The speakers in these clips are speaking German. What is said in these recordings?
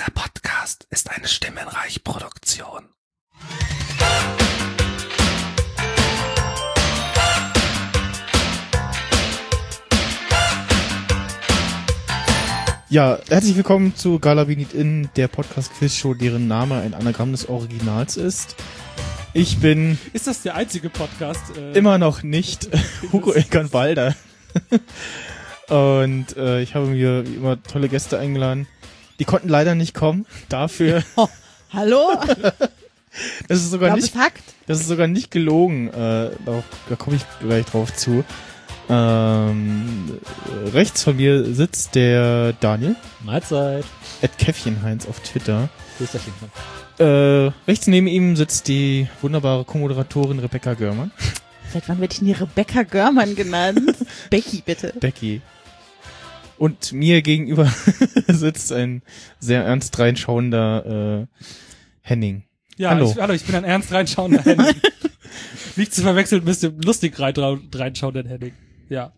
Dieser Podcast ist eine Stimmenreich-Produktion. Ja, herzlich willkommen zu Gala We Need In, der Podcast-Quiz-Show, deren Name ein Anagramm des Originals ist. Ich bin... Ist das der einzige Podcast? Immer noch nicht Hugo Eckernwalder. Und ich habe mir wie immer tolle Gäste eingeladen. Die konnten leider nicht kommen. Dafür... Oh, hallo? Das ist sogar nicht... Fakt. Das ist sogar nicht gelogen. Da komme ich gleich drauf zu. Rechts von mir sitzt der Daniel. Mahlzeit. @Käffchenheinz auf Twitter. Rechts neben ihm sitzt die wunderbare Co-Moderatorin Rebecca Görmann. Seit wann werde ich denn hier Rebecca Görmann genannt? Becky, bitte. Becky. Und mir gegenüber sitzt ein sehr ernst reinschauender Henning. Ja, Hallo. Ich bin ein ernst reinschauender Henning. Nicht zu verwechseln mit dem lustig reinschauenden Henning. Ja.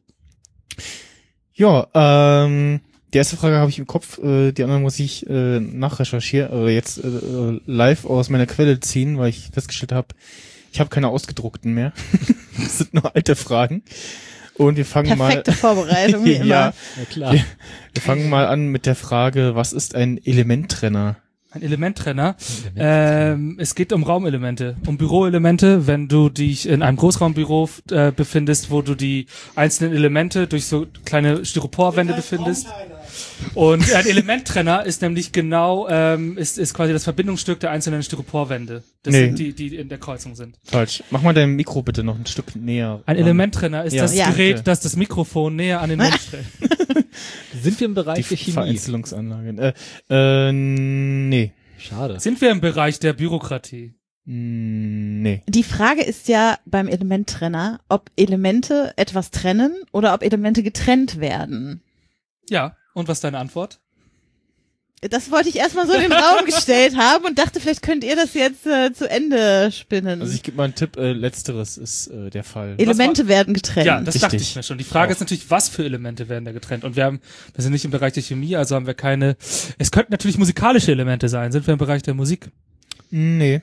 Ja, die erste Frage habe ich im Kopf, die andere muss ich nachrecherchieren, jetzt live aus meiner Quelle ziehen, weil ich festgestellt habe, ich habe keine ausgedruckten mehr. Das sind nur alte Fragen. Und wir fangen Perfekte Vorbereitung, wie immer. Ja, klar. Wir fangen mal an mit der Frage, was ist ein Elementtrenner? Ein Elementtrenner. Es geht um Raumelemente, um Büroelemente, wenn du dich in einem Großraumbüro befindest, wo du die einzelnen Elemente durch so kleine Styroporwände befindest. Und ein Elementtrenner ist nämlich genau, ist quasi das Verbindungsstück der einzelnen Styroporwände, sind die in der Kreuzung sind. Falsch. Mach mal dein Mikro bitte noch ein Stück näher. Ein Elementtrenner ist das Gerät, bitte. das das Mikrofon näher an den Mund stellt. Sind wir im Bereich der Chemie? Vereinzelungsanlage. Nee. Schade. Sind wir im Bereich der Bürokratie? Nee. Die Frage ist ja beim Elementtrenner, ob Elemente etwas trennen oder ob Elemente getrennt werden. Ja. Und was ist deine Antwort? Das wollte ich erstmal so in den Raum gestellt haben und dachte, vielleicht könnt ihr das jetzt zu Ende spinnen. Also ich gebe mal einen Tipp, letzteres ist der Fall. Elemente werden getrennt. Ja, das Richtig. dachte ich mir schon. Die Frage ist natürlich, was für Elemente werden da getrennt? Und wir sind nicht im Bereich der Chemie, also haben wir keine, es könnten natürlich musikalische Elemente sein. Sind wir im Bereich der Musik? Nee.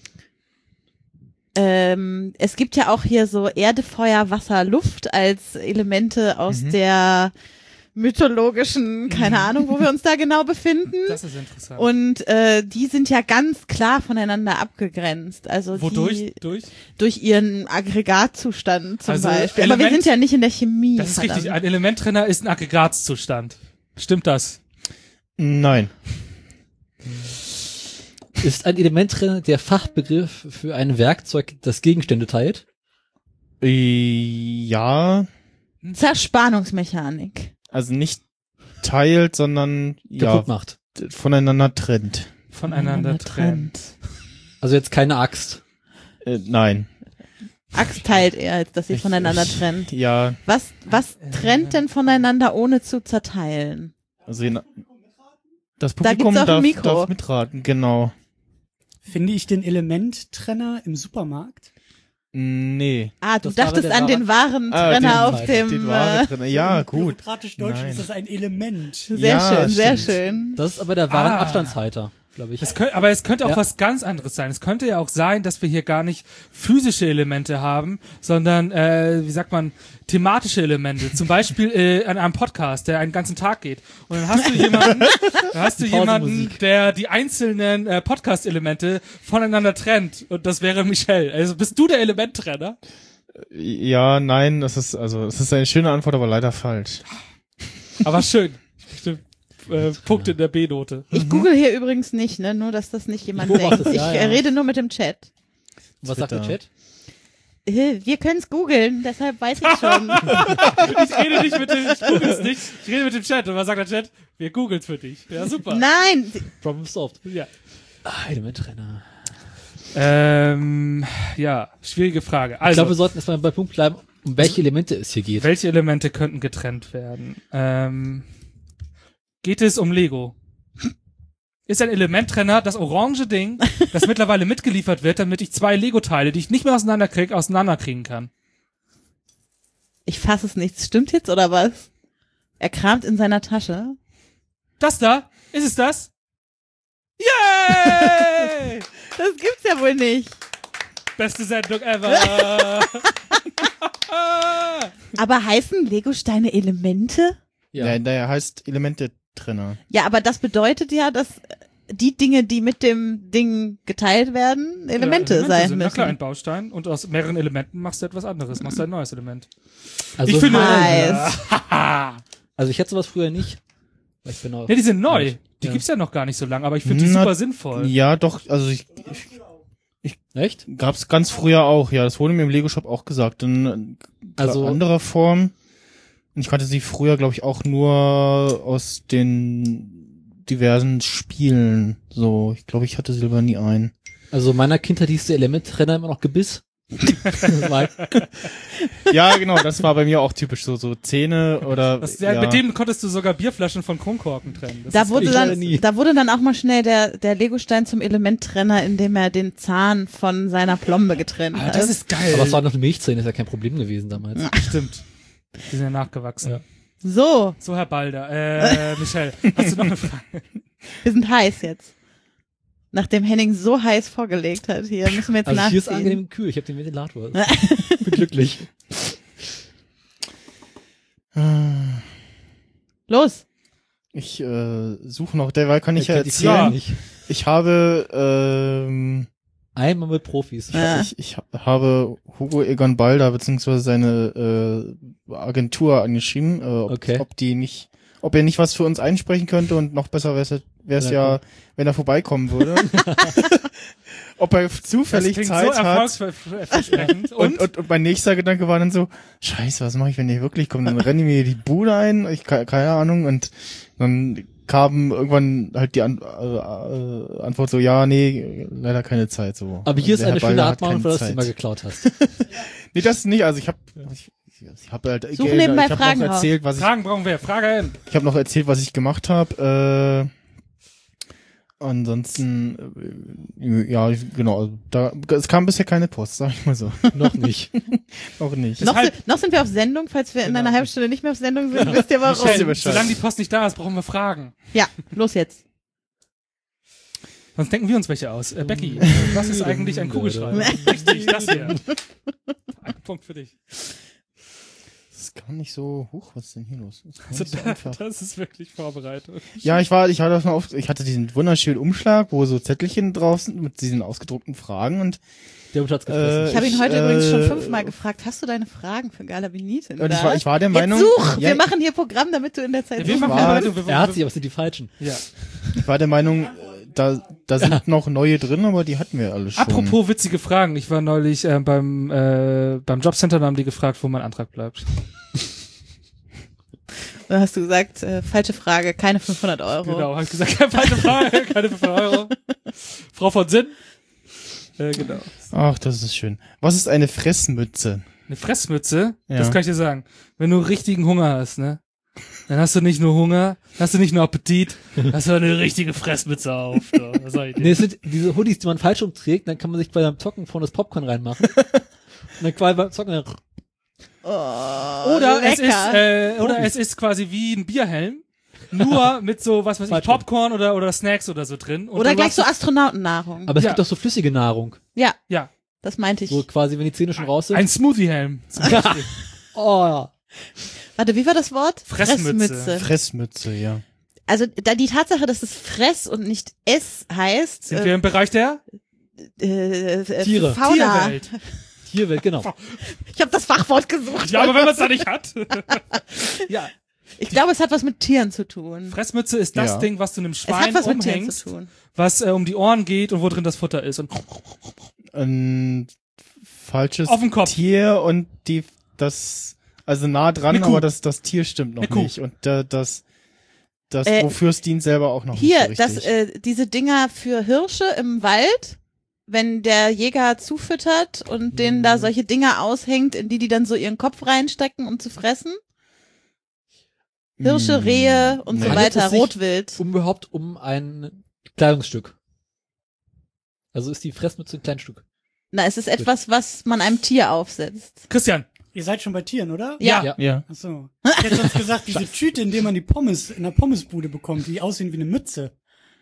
Es gibt ja auch hier so Erde, Feuer, Wasser, Luft als Elemente aus der mythologischen, keine Ahnung, wo wir uns da genau befinden. Das ist interessant. Und die sind ja ganz klar voneinander abgegrenzt. Also wodurch? Durch ihren Aggregatzustand zum Also Beispiel. Aber wir sind ja nicht in der Chemie. Das ist richtig. Ein Elementtrenner ist ein Aggregatzustand. Stimmt das? Nein. Ist ein Elementtrenner der Fachbegriff für ein Werkzeug, das Gegenstände teilt? Ja. Zerspannungsmechanik. Also nicht teilt, sondern Kaputt macht. Voneinander trennt. Voneinander trennt. Also jetzt keine Axt. Nein. Axt teilt eher, als dass sie voneinander trennt. Ja. Was trennt denn voneinander, ohne zu zerteilen? Also das Da Publikum gibt's auch ein Mikro. darf mitraten, genau. Finde ich den Elementtrenner im Supermarkt? Nee. Ah, du Das war dachtest der an den wahren Trenner auf dem... Den wahre Trenner. Ja, gut. Bürokratisch Deutsch Nein. ist das ein Element. Sehr Ja, schön, sehr stimmt. schön. Das ist aber der wahre Abstandshalter, glaube ich. Aber es könnte auch Ja. was ganz anderes sein. Es könnte ja auch sein, dass wir hier gar nicht physische Elemente haben, sondern, wie sagt man, thematische Elemente. Zum Beispiel an einem Podcast, der einen ganzen Tag geht. Und dann hast du jemanden, der die einzelnen Podcast-Elemente voneinander trennt. Und das wäre Michelle. Also bist du der Elementtrenner? Ja, nein, das ist eine schöne Antwort, aber leider falsch. Aber schön. Stimmt. Punkt in der B-Note. Ich google hier übrigens nicht, ne? Nur, dass das nicht jemand Ich beobachte denkt. es, ja, Ich ja. rede nur mit dem Chat. Was sagt der Twitter. Chat? Wir können es googeln, deshalb weiß ich schon. Ich rede nicht mit dem, ich google es nicht. Ich rede mit dem Chat. Und was sagt der Chat? Wir googeln für dich. Ja, super. Nein, Problem solved. Ja. Elementtrenner. Ja, schwierige Frage. Ich Also, glaube, wir sollten erstmal bei Punkt bleiben, um welche Elemente es hier geht. welche Elemente könnten getrennt werden? Geht es um Lego? Ist ein Elementtrenner das orange Ding, das mittlerweile mitgeliefert wird, damit ich 2 Lego-Teile, die ich nicht mehr auseinanderkriegen kann? ich fasse es nicht. Stimmt jetzt oder was? Er kramt in seiner Tasche. Das da? Ist es das? Yay! Das gibt's ja wohl nicht. Beste Sendung ever. Aber heißen Legosteine Elemente? Ja. Der heißt Elemente-Trenner. Ja, aber das bedeutet ja, dass die Dinge, die mit dem Ding geteilt werden, Elemente sein sind. Na müssen. klar, ein Baustein und aus mehreren Elementen machst du etwas anderes, machst du ein neues Element. Also, Ich finde- Nice. also ich hätte sowas früher nicht. Weil ich bin auch, Ja, die sind neu. Die Ja. gibt's ja noch gar nicht so lange, aber ich finde die Na, super sinnvoll. Ja, doch, also Echt? gab's ganz früher auch, ja, das wurde mir im Lego-Shop auch gesagt, in Also- anderer Form. Und ich kannte sie früher, glaube ich, auch nur aus den diversen Spielen. So, ich glaube, ich hatte selber nie einen. Also in meiner Kindheit hieß der Elementtrenner immer noch Gebiss. Das war- Ja, genau, das war bei mir auch typisch, so Zähne oder Ja. Mit dem konntest du sogar Bierflaschen von Kronkorken trennen. Das Da ist wurde ich leider nie. da wurde dann auch mal schnell der Legostein zum Elementtrenner, indem er den Zahn von seiner Plombe getrennt Ah, hat. das ist geil. Aber es war noch eine Milchzähne, ist ja kein Problem gewesen damals. Stimmt. Die sind ja nachgewachsen. Ja. So, So, Herr Balder. Michelle, hast du noch eine Frage? wir sind heiß jetzt. Nachdem Henning so heiß vorgelegt hat, hier müssen wir jetzt Also hier ist nachziehen. angenehm kühl, ich habe den Ventilator. Bin glücklich. Los. Ich suche noch, derweil kann ich ja kennt die Frage erzählen. nicht. Ich habe Einmal mit Profis. Ja. ich habe Hugo Egon Balder beziehungsweise seine Agentur angeschrieben, Okay. ob er nicht was für uns einsprechen könnte, und noch besser wäre es ja, wenn er vorbeikommen würde. Ob er zufällig klingt Zeit so hat. erfolgsversprechend. Und mein nächster Gedanke war dann so, scheiße, was mache ich, wenn der wirklich kommt? Dann renne ich mir die Bude ein, keine Ahnung, und dann kam irgendwann halt die Antwort so, ja, nee, leider keine Zeit, so. Aber hier ist Der eine Herr schöne Balder hat Abmahnung, keine weil du das Zeit. Thema geklaut hast. Nee, das nicht, also ich habe halt Such nebenbei ich habe Fragen noch raus. erzählt, Fragen brauchen wir. Frage hin. ich habe noch erzählt, was ich gemacht habe. Ansonsten, ja, genau, es kam bisher keine Post, sag ich mal so. Noch nicht. Auch nicht. Noch sind wir auf Sendung, falls wir in einer halben Stunde nicht mehr auf Sendung sind, wisst ihr warum. Michelle, Bescheid. Solange die Post nicht da ist, brauchen wir Fragen. Ja, los jetzt. Sonst denken wir uns welche aus. Becky, was ist eigentlich ein Kugelschreiber? Richtig, das hier. Ein Punkt für dich. Das ist gar nicht so hoch, was ist denn hier los? Das ist gar Also nicht so einfach. das ist wirklich Vorbereitung. Ja, ich hatte diesen wunderschönen Umschlag, wo so Zettelchen drauf sind mit diesen ausgedruckten Fragen, und Der Hund hat's gefressen. Ich habe ihn heute ich, übrigens schon 5-mal gefragt, hast du deine Fragen für Galabinitin? und ich war der Meinung, Jetzt such! ja, Wir machen hier Programm, damit du in der Zeit Ja, wir suchen machen war- Vorbereitung. Er hat sie, aber es sind die falschen. Ja. ich war der Meinung, da sind noch neue drin, aber die hatten wir alle schon. Apropos witzige Fragen. Ich war neulich beim Jobcenter, da haben die gefragt, wo mein Antrag bleibt. Da hast du gesagt, falsche Frage, keine 500 Euro. Genau, hab ich gesagt, keine falsche Frage, keine 500 Euro. Frau von Sinn. Genau. Ach, das ist schön. Was ist eine Fressmütze? Eine Fressmütze, Ja. das kann ich dir sagen. Wenn du richtigen Hunger hast, ne? Dann hast du nicht nur Hunger, hast du nicht nur Appetit, hast du eine richtige Fressmütze auf. So, das sag ich dir. Nee, es sind diese Hoodies, die man falsch umträgt, dann kann man sich bei beim Zocken vorne das Popcorn reinmachen. Und dann quasi beim Zocken dann Oder es ist quasi wie ein Bierhelm, nur mit so, was weiß ich, Falsch. Popcorn oder Snacks oder so drin. Und Oder du gleich hast- so Astronautennahrung. Aber es Ja. gibt doch so flüssige Nahrung. Ja, Ja, das meinte ich. So quasi, wenn die Zähne schon raus sind. ein Smoothie-Helm. Oh, ja. Warte, wie war das Wort? Fressmütze. Fressmütze, ja. Also da die Tatsache, dass es Fress und nicht S heißt, Sind wir im Bereich der Tiere. Fauna. Tierwelt. Tierwelt, genau. Ich habe das Fachwort gesucht. Ja, aber wenn man es da nicht hat. Ja, Ich glaube, es hat was mit Tieren zu tun. Fressmütze ist das Ja. Ding, was du einem Es hat Schwein was mit Tieren umhängst, zu tun. was um die Ohren geht und wo drin das Futter ist. Und Ein falsches Auf den Kopf. Tier und also nah dran, Eine Kuh. aber das Tier stimmt noch Eine Kuh. nicht. Und das Äh, wofür es dient, selber auch noch Hier, nicht so richtig. diese Dinger für Hirsche im Wald, wenn der Jäger zufüttert und denen da solche Dinger aushängt, in die dann so ihren Kopf reinstecken, um zu fressen. Hirsche, Rehe und so Nee. Handelt weiter, es sich Rotwild. Überhaupt um ein Kleidungsstück. Also ist die Fressmütze ein Kleinstück. Na, es ist etwas, was man einem Tier aufsetzt. Christian, Ihr seid schon bei Tieren, oder? Ja. Ja. Ja. Ach so. Ich hätte sonst gesagt, diese Tüte, in der man die Pommes in der Pommesbude bekommt, die aussehen wie eine Mütze.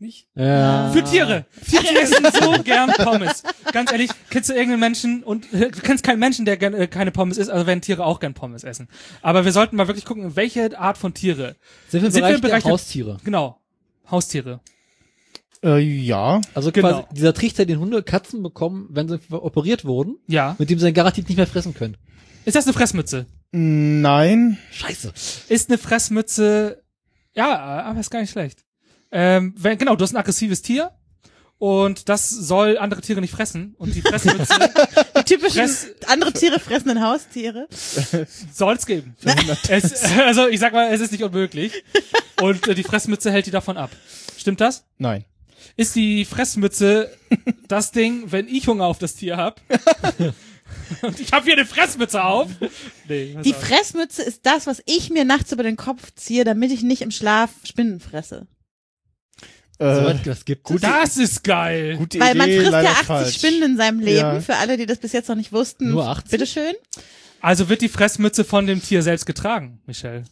Nicht? Ja. Für Tiere. Tiere essen so gern Pommes. Ganz ehrlich, kennst du irgendeinen Menschen und du kennst keinen Menschen, der keine Pommes isst, also werden Tiere auch gern Pommes essen. Aber wir sollten mal wirklich gucken, welche Art von Tiere. Sind wir im Bereich der Haustiere? Genau. Haustiere. Ja. Also Genau. quasi dieser Trichter, den Hunde, Katzen bekommen, wenn sie operiert wurden, Ja. mit dem sie dann garantiert nicht mehr fressen können. Ist das eine Fressmütze? Nein. Scheiße. Ist eine Fressmütze, ja, aber ist gar nicht schlecht. Genau, du hast ein aggressives Tier und das soll andere Tiere nicht fressen und die Fressmütze Die typischen andere Tiere fressenden Haustiere. soll's geben. Also ich sag mal, es ist nicht unmöglich und die Fressmütze hält die davon ab. Stimmt das? Nein. Ist die Fressmütze das Ding, wenn ich Hunger auf das Tier hab? Und ich habe hier eine Fressmütze auf. Nee, Die Fressmütze ist das, was ich mir nachts über den Kopf ziehe, damit ich nicht im Schlaf Spinnen fresse. Soweit das gibt es. das ist geil. Gute Weil man Idee, frisst ja leider 80 falsch. Spinnen in seinem Leben. Ja. Für alle, die das bis jetzt noch nicht wussten. Nur 80? Bitteschön. Also wird die Fressmütze von dem Tier selbst getragen, Michelle.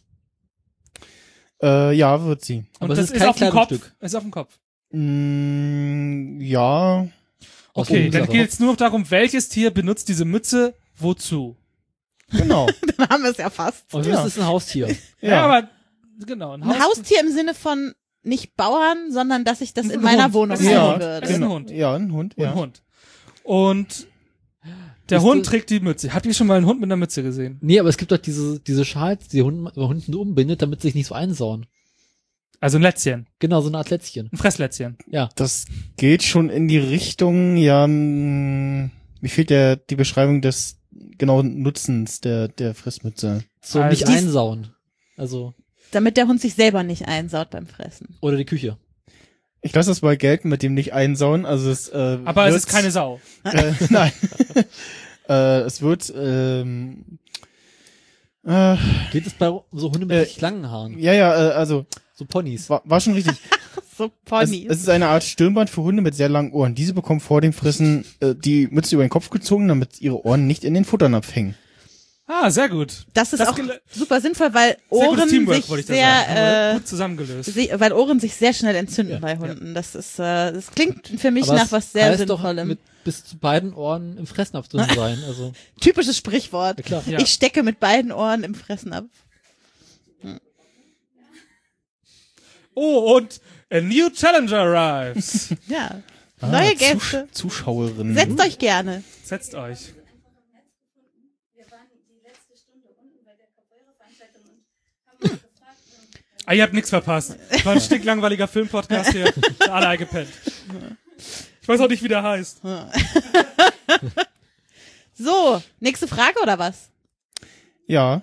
Ja, wird sie. Aber Und es das ist ist kein auf dem Kopf. Kleidungsstück. Ist auf dem Kopf. Ja. Aus Okay, Ungarn. dann geht es nur noch darum, welches Tier benutzt diese Mütze wozu. Genau. Dann haben wir es ja fast. Und das ist ein Haustier. Ja, aber genau, Ein Haustier im Sinne von nicht Bauern, sondern dass ich das Ein in meiner Hund. Wohnung Das ist ein haben Hund. würde. Das ist ein Hund. Ja, ein Hund. Und Ja. ein Hund. Und der Ist Hund das- trägt die Mütze. Habt ihr schon mal einen Hund mit einer Mütze gesehen? Nee, aber es gibt doch diese Schals, die Hunden umbindet, damit sie sich nicht so einsauen. Also ein Lätzchen, Genau, so eine Art Lätzchen. ein Fresslätzchen. Ja. Das geht schon in die Richtung, ja, mir fehlt die Beschreibung des genauen Nutzens der Fressmütze. So Also nicht dies- einsauen. Also, Damit der Hund sich selber nicht einsaut beim Fressen. oder die Küche. Ich lasse das mal gelten mit dem nicht einsauen, also es, Aber es ist keine Sau. nein. Es wird, Geht es bei so Hunden mit richtig langen Haaren? ja, also, So Ponys. war schon richtig. So Ponys. Es ist eine Art Stirnband für Hunde mit sehr langen Ohren. Diese bekommen vor dem Fressen die Mütze über den Kopf gezogen, damit ihre Ohren nicht in den Futternapf hängen. Ah, sehr gut. Das ist Das auch gele- super sinnvoll, weil Sehr Ohren gutes Teamwork, sich wollte ich da sagen. Haben wir sehr, gut zusammengelöst. weil Ohren sich sehr schnell entzünden Ja. bei Hunden. Das ist, das klingt für mich Aber nach es was sehr heißt doch Sinnvollem. mit bis zu beiden Ohren im Fressnapf drin sein. Also, Typisches Sprichwort. ja klar. Ja. Ich stecke mit beiden Ohren im Fressnapf. Oh, und a new challenger arrives. Ja. Neue Gäste. Zuschauerinnen. Setzt euch gerne. Setzt euch. Ah, ihr habt nichts verpasst. War ein stinklangweiliger Filmpodcast hier. Alle eingepennt. Ich weiß auch nicht, wie der heißt. So, nächste Frage oder was? Ja.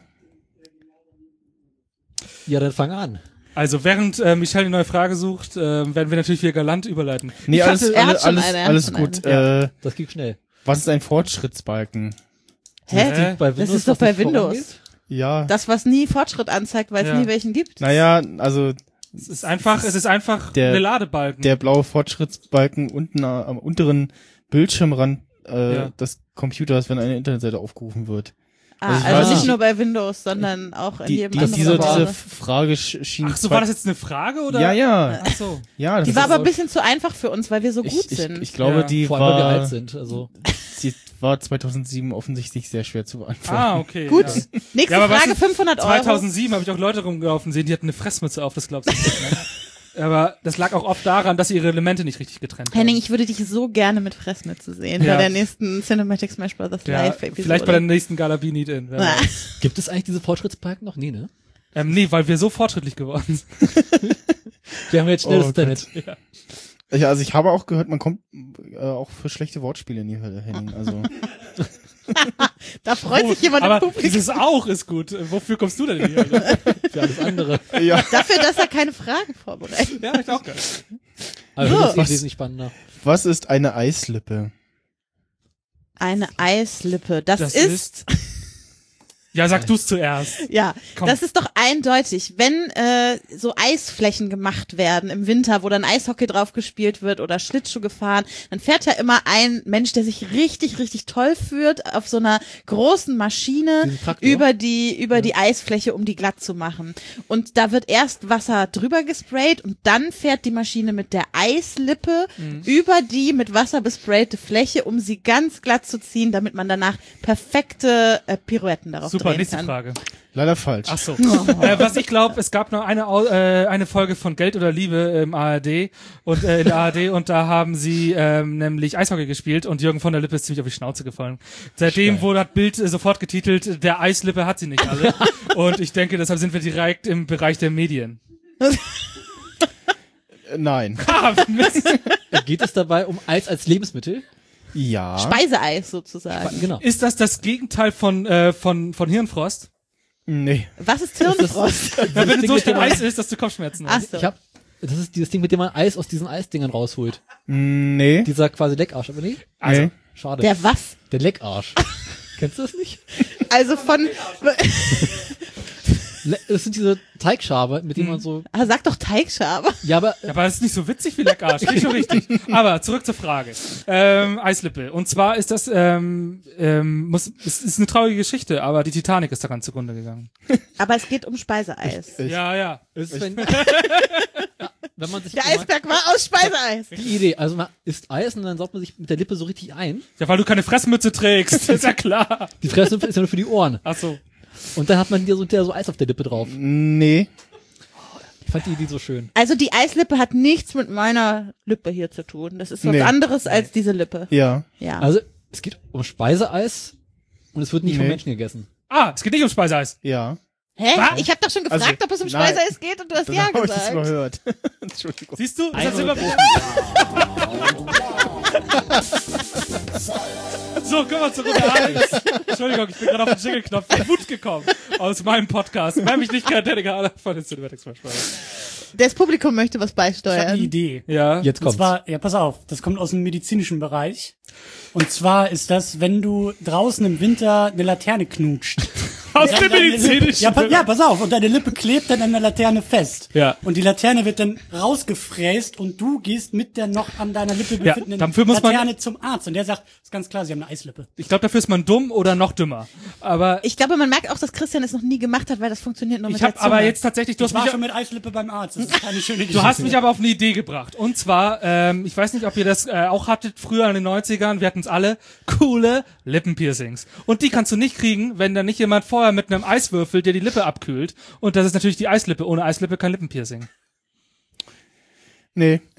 Ja, dann fang an. Also, während Michelle eine neue Frage sucht, werden wir natürlich wieder galant überleiten. Nee, Ich alles, hatte- er hat schon alles, eine, er hat alles schon gut. Das geht schnell. Was ist ein Fortschrittsbalken? Hä? Bei Das ist doch was bei nicht Windows. vorangeht? Ja. Das, was nie Fortschritt anzeigt, weil es Ja. nie welchen gibt. Naja, also Es ist einfach Der- eine Ladebalken. der blaue Fortschrittsbalken unten am unteren Bildschirmrand Ja. des Computers, wenn eine Internetseite aufgerufen wird. Ah, Also ich also weiß nicht nicht- nur bei Windows, sondern auch in jedem anderen Diese Browser. Frage schien. Ach so, war das jetzt eine Frage oder? Ja, ja. Ach so. Ja, das Die war ist aber ein bisschen zu einfach für uns, weil wir so gut sind. Ich glaube, Ja. die Vor allem, weil wir alt war, sind. Also, die war 2007 offensichtlich sehr schwer zu beantworten. Ah, okay. Gut. Ja. Nächste Ja, aber Frage, weißt du, 500 Euro. 2007 habe ich auch Leute rumgelaufen sehen, die hatten eine Fressmütze auf, das glaubst du nicht. Ne? Aber das lag auch oft daran, dass sie ihre Elemente nicht richtig getrennt haben. Henning, ich würde dich so gerne mit Fressmütze sehen Ja. bei der nächsten Cinematic Smash Bros. Ja, Live-Episode. vielleicht bei der nächsten Gala Be Need In. wer Ah. weiß. gibt es eigentlich diese Fortschrittsbalken noch? Nee, ne? Nee, weil wir so fortschrittlich geworden sind. Wir haben jetzt schnell das Oh Internet. Ja, also ich habe auch gehört, man kommt auch für schlechte Wortspiele in die Hölle, Henning. Also Da freut sich jemand im Aber Publikum. dieses auch ist gut. Wofür kommst du denn in die Hölle? Für alles andere. ja. Dafür, dass er keine Fragen vorbereitet. Ja, ich auch geil. Aber So. das ist Was? wesentlich spannender. Was ist eine Eislippe? Eine Eislippe. Das Das ist Ja, sag du's zuerst. Ja, Komm. das ist doch eindeutig. Wenn so Eisflächen gemacht werden im Winter, wo dann Eishockey drauf gespielt wird oder Schlittschuh gefahren, dann fährt ja immer ein Mensch, der sich richtig, richtig toll führt, auf so einer großen Maschine Diesen Traktor. über die Eisfläche, um die glatt zu machen. Und da wird erst Wasser drüber gesprayt und dann fährt die Maschine mit der Eislippe über die mit Wasser besprayte Fläche, um sie ganz glatt zu ziehen, damit man danach perfekte Pirouetten darauf Super, drehen nächste kann. Frage. Leider falsch. Ach so. Was ich glaube, es gab noch eine Folge von Geld oder Liebe im ARD und in der ARD und da haben sie nämlich Eishockey gespielt und Jürgen von der Lippe ist ziemlich auf die Schnauze gefallen. Seitdem wurde das Bild sofort getitelt, der Eislippe hat sie nicht alle. Und ich denke, deshalb sind wir direkt im Bereich der Medien. Nein. Ah, Mist. Geht es dabei um Eis als Lebensmittel? Ja. Speiseeis sozusagen. Genau. Ist das Gegenteil von Hirnfrost? Nee. Was ist Hirnfrost? Ja, wenn du Ding, so mit schnell dem man- Eis isst, dass du Kopfschmerzen Ach hast. so. Das ist dieses Ding, mit dem man Eis aus diesen Eisdingern rausholt. Nee. Dieser quasi Leckarsch, aber nicht? Also, Nee. Schade. Der was? Der Leckarsch. Kennst du das nicht? Also von, Das sind diese Teigschabe, mit denen man so, sag doch Teigschabe. ja, aber ja, aber das ist nicht so witzig wie Leckarsch, nicht so richtig. Aber zurück zur Frage. Eislippe. Und zwar ist das, es ist eine traurige Geschichte, aber die Titanic ist daran zugrunde gegangen. Aber es geht um Speiseeis. Ja. ist, wenn man sich Der Eisberg war aus Speiseeis. die Idee, also man isst Eis und dann saugt man sich mit der Lippe so richtig ein. Ja, weil du keine Fressmütze trägst, ist ja klar. Die Fresse ist ja nur für die Ohren. Ach so. Und dann hat man dir so Eis auf der Lippe drauf. Nee. Ich fand die Idee so schön. Also die Eislippe hat nichts mit meiner Lippe hier zu tun. Das ist was Nee. anderes als diese Lippe. Ja. Ja. Also, es geht um Speiseeis und es wird nicht von Nee. Menschen gegessen. Ah, es geht nicht um Speiseeis. Ja. Hä? Was? Ich habe doch schon gefragt, Also, ob es um nein. Speiseeis geht und du hast Dann ja habe ich das gesagt. überhört. Entschuldigung. Siehst du? Das hat immer So, kommen wir zurück. Entschuldigung, ich bin gerade auf den Jingle-Knopf der Wut gekommen aus meinem Podcast. Wer mich nicht kennt, hätte gerade von den Cinematics versprochen. Das Publikum möchte was Ich habe eine beisteuern. Idee. Ja. Jetzt Und kommt's. zwar, ja, pass auf, das kommt aus dem medizinischen Bereich. Und zwar ist das, wenn du draußen im Winter eine Laterne knutscht. Aus Ja, dem deine medizinischen. Lippe, ja, pass auf, und deine Lippe klebt dann an der Laterne fest. Ja. Und die Laterne wird dann rausgefräst und du gehst mit der noch an deiner Lippe Ja, befindenden dafür muss man- Laterne zum Arzt. Und der sagt, ist ganz klar, sie haben eine Eislippe. Ich glaube, dafür ist man dumm oder noch dümmer. Aber Ich glaube, man merkt auch, dass Christian es noch nie gemacht hat, weil das funktioniert nur mit ich der habe Zunge. aber jetzt tatsächlich, du Ich hast war mich schon mit Eislippe beim Arzt. Das ist keine schöne Geschichte. Du hast mich aber auf eine Idee gebracht. Und zwar, ich weiß nicht, ob ihr das auch hattet früher in den 90ern, wir hatten es alle, coole Lippenpiercings. Und die kannst du nicht kriegen, wenn da nicht jemand vorher mit einem Eiswürfel dir die Lippe abkühlt. Und das ist natürlich die Eislippe. Ohne Eislippe kein Lippenpiercing. Nee.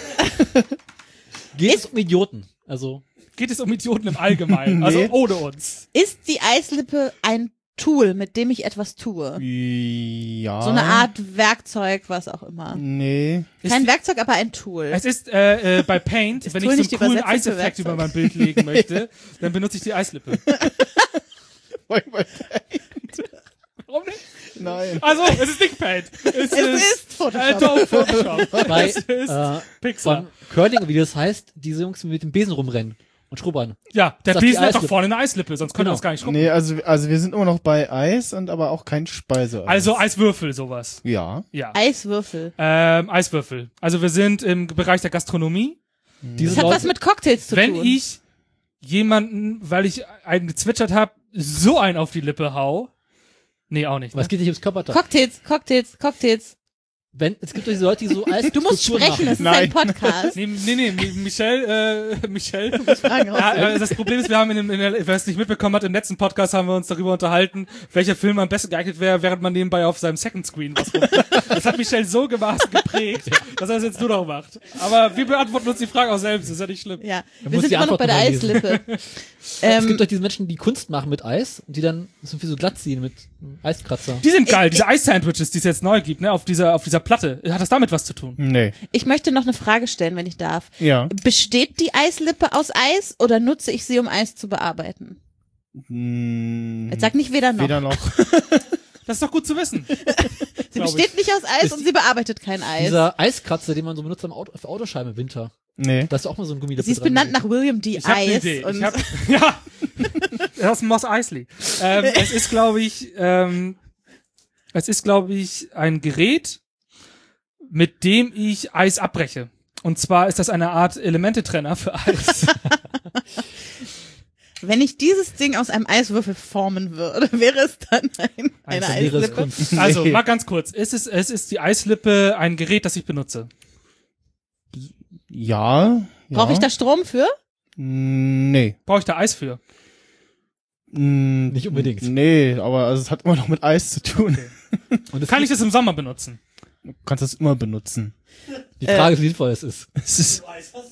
Geht es um Idioten. Also, Geht es um Idioten im Allgemeinen, also Nee. ohne uns. Ist die Eislippe ein Tool, mit dem ich etwas tue? Ja. So eine Art Werkzeug, was auch immer. Nee. Kein Werkzeug, aber ein Tool. Es ist bei Paint, wenn ich Tool so nicht die einen coolen Übersetzung für Eiseffekt über Werkzeug. mein Bild legen möchte, dann benutze ich die Eislippe. Warum nicht? Nein. Also, es ist nicht Paint. Es ist Photoshop. Adobe Photoshop. bei, Es ist Pixar. von Curling, wie das heißt, diese Jungs mit dem Besen rumrennen und schrubbern. Ja, der Sagt die Besen hat doch Eislippe. vorne eine Eislippe, sonst könnte Genau. er das gar nicht schrubben. Nee, also wir sind immer noch bei Eis und aber auch kein Speiseeis. Also Eiswürfel, sowas. Ja. Ja. Eiswürfel. Eiswürfel. Also wir sind im Bereich der Gastronomie. Diese Das hat Leute, was mit Cocktails zu Wenn tun. ich jemanden, weil ich einen gezwitschert habe, so einen auf die Lippe hau. Nee, auch nicht. aber es Ne? geht nicht ums Körperteil. Cocktails. Es gibt diese Leute, die so Eis. Du musst sprechen, es ist ein Podcast. Nee, Michelle. Fragen Ja, das Problem ist, wir haben wer es nicht mitbekommen hat, im letzten Podcast haben wir uns darüber unterhalten, welcher Film am besten geeignet wäre, während man nebenbei auf seinem Second Screen was rummacht. Das hat Michelle so gemaßen geprägt, dass er das jetzt nur noch macht. Aber wir beantworten uns die Frage auch selbst, ist ja nicht schlimm. Ja, Man wir muss sind die immer noch bei der Antwort nochmal Eislippe. Es gibt doch diese Menschen, die Kunst machen mit Eis und die dann so viel so glatt ziehen mit einem Eiskratzer. Die sind geil, diese Eis-Sandwiches, die es jetzt neu gibt, ne, auf dieser Platte. Hat das damit was zu tun? Nee. Ich möchte noch eine Frage stellen, wenn ich darf. Ja. Besteht die Eislippe aus Eis oder nutze ich sie, um Eis zu bearbeiten? Jetzt sag nicht weder noch. Weder noch. Das ist doch gut zu wissen. Sie besteht nicht aus Eis und sie bearbeitet kein Eis. Dieser Eiskratzer, den man so benutzt auf Autoscheiben im Winter. Nee. Da ist auch mal so ein Gummi Sie ist benannt nach William D. Ich habe eine Eis. Idee. Und Ja, Aus dem Mos Eisley. Es ist, glaube ich, ein Gerät, mit dem ich Eis abbreche. Und zwar ist das eine Art Elementetrenner für Eis. Wenn ich dieses Ding aus einem Eiswürfel formen würde, wäre es dann eine Eislippe? Also, mal ganz kurz. Es ist die Eislippe ein Gerät, das ich benutze? Ja. Brauche ich da Strom für? Nee. Brauche ich da Eis für? Nicht unbedingt. Nee, aber also es hat immer noch mit Eis zu tun. Und Kann ich das im Sommer benutzen? Du kannst das immer benutzen. die Frage ist, wie sinnvoll es ist. Es ist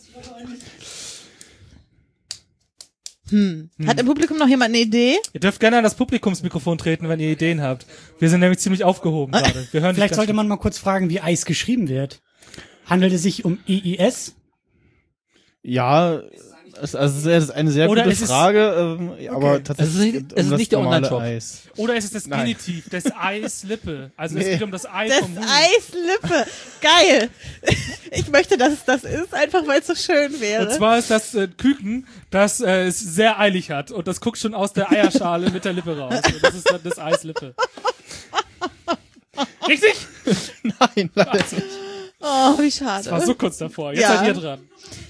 Hat im Publikum noch jemand eine Idee? Ihr dürft gerne an das Publikumsmikrofon treten, wenn ihr Ideen habt. Wir sind nämlich ziemlich aufgehoben gerade. Wir hören dich Vielleicht ganz sollte gut. man mal kurz fragen, wie Eis geschrieben wird. Handelt es sich um EIS? ja, es ist eine sehr Oder gute es ist- Frage, aber Es tatsächlich ist nicht der normale Online-Shop. Eis. Oder ist es das Nein. Genitiv des Eislippe? Also es Nee. geht um das Ei Das vom Huhn. Eislippe. Geil. Ich möchte, dass es das ist, einfach weil es so schön wäre. Und zwar ist das Küken, das es sehr eilig hat. Und das guckt schon aus der Eierschale mit der Lippe raus. Und das ist dann das Eislippe. Richtig? Nein, leider nicht. Oh, wie schade. Das war so kurz davor. Jetzt Ja. seid ihr dran.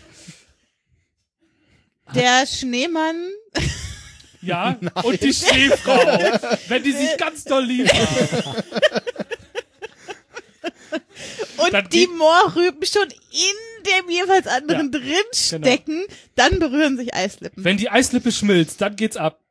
Der Schneemann. Ja, und die Schneefrau, wenn die sich ganz doll lieben. Und Dann die geht- Mohrrüben schon in dem jeweils anderen drin stecken, dann berühren sich Eislippen. Wenn die Eislippe schmilzt, dann geht's ab.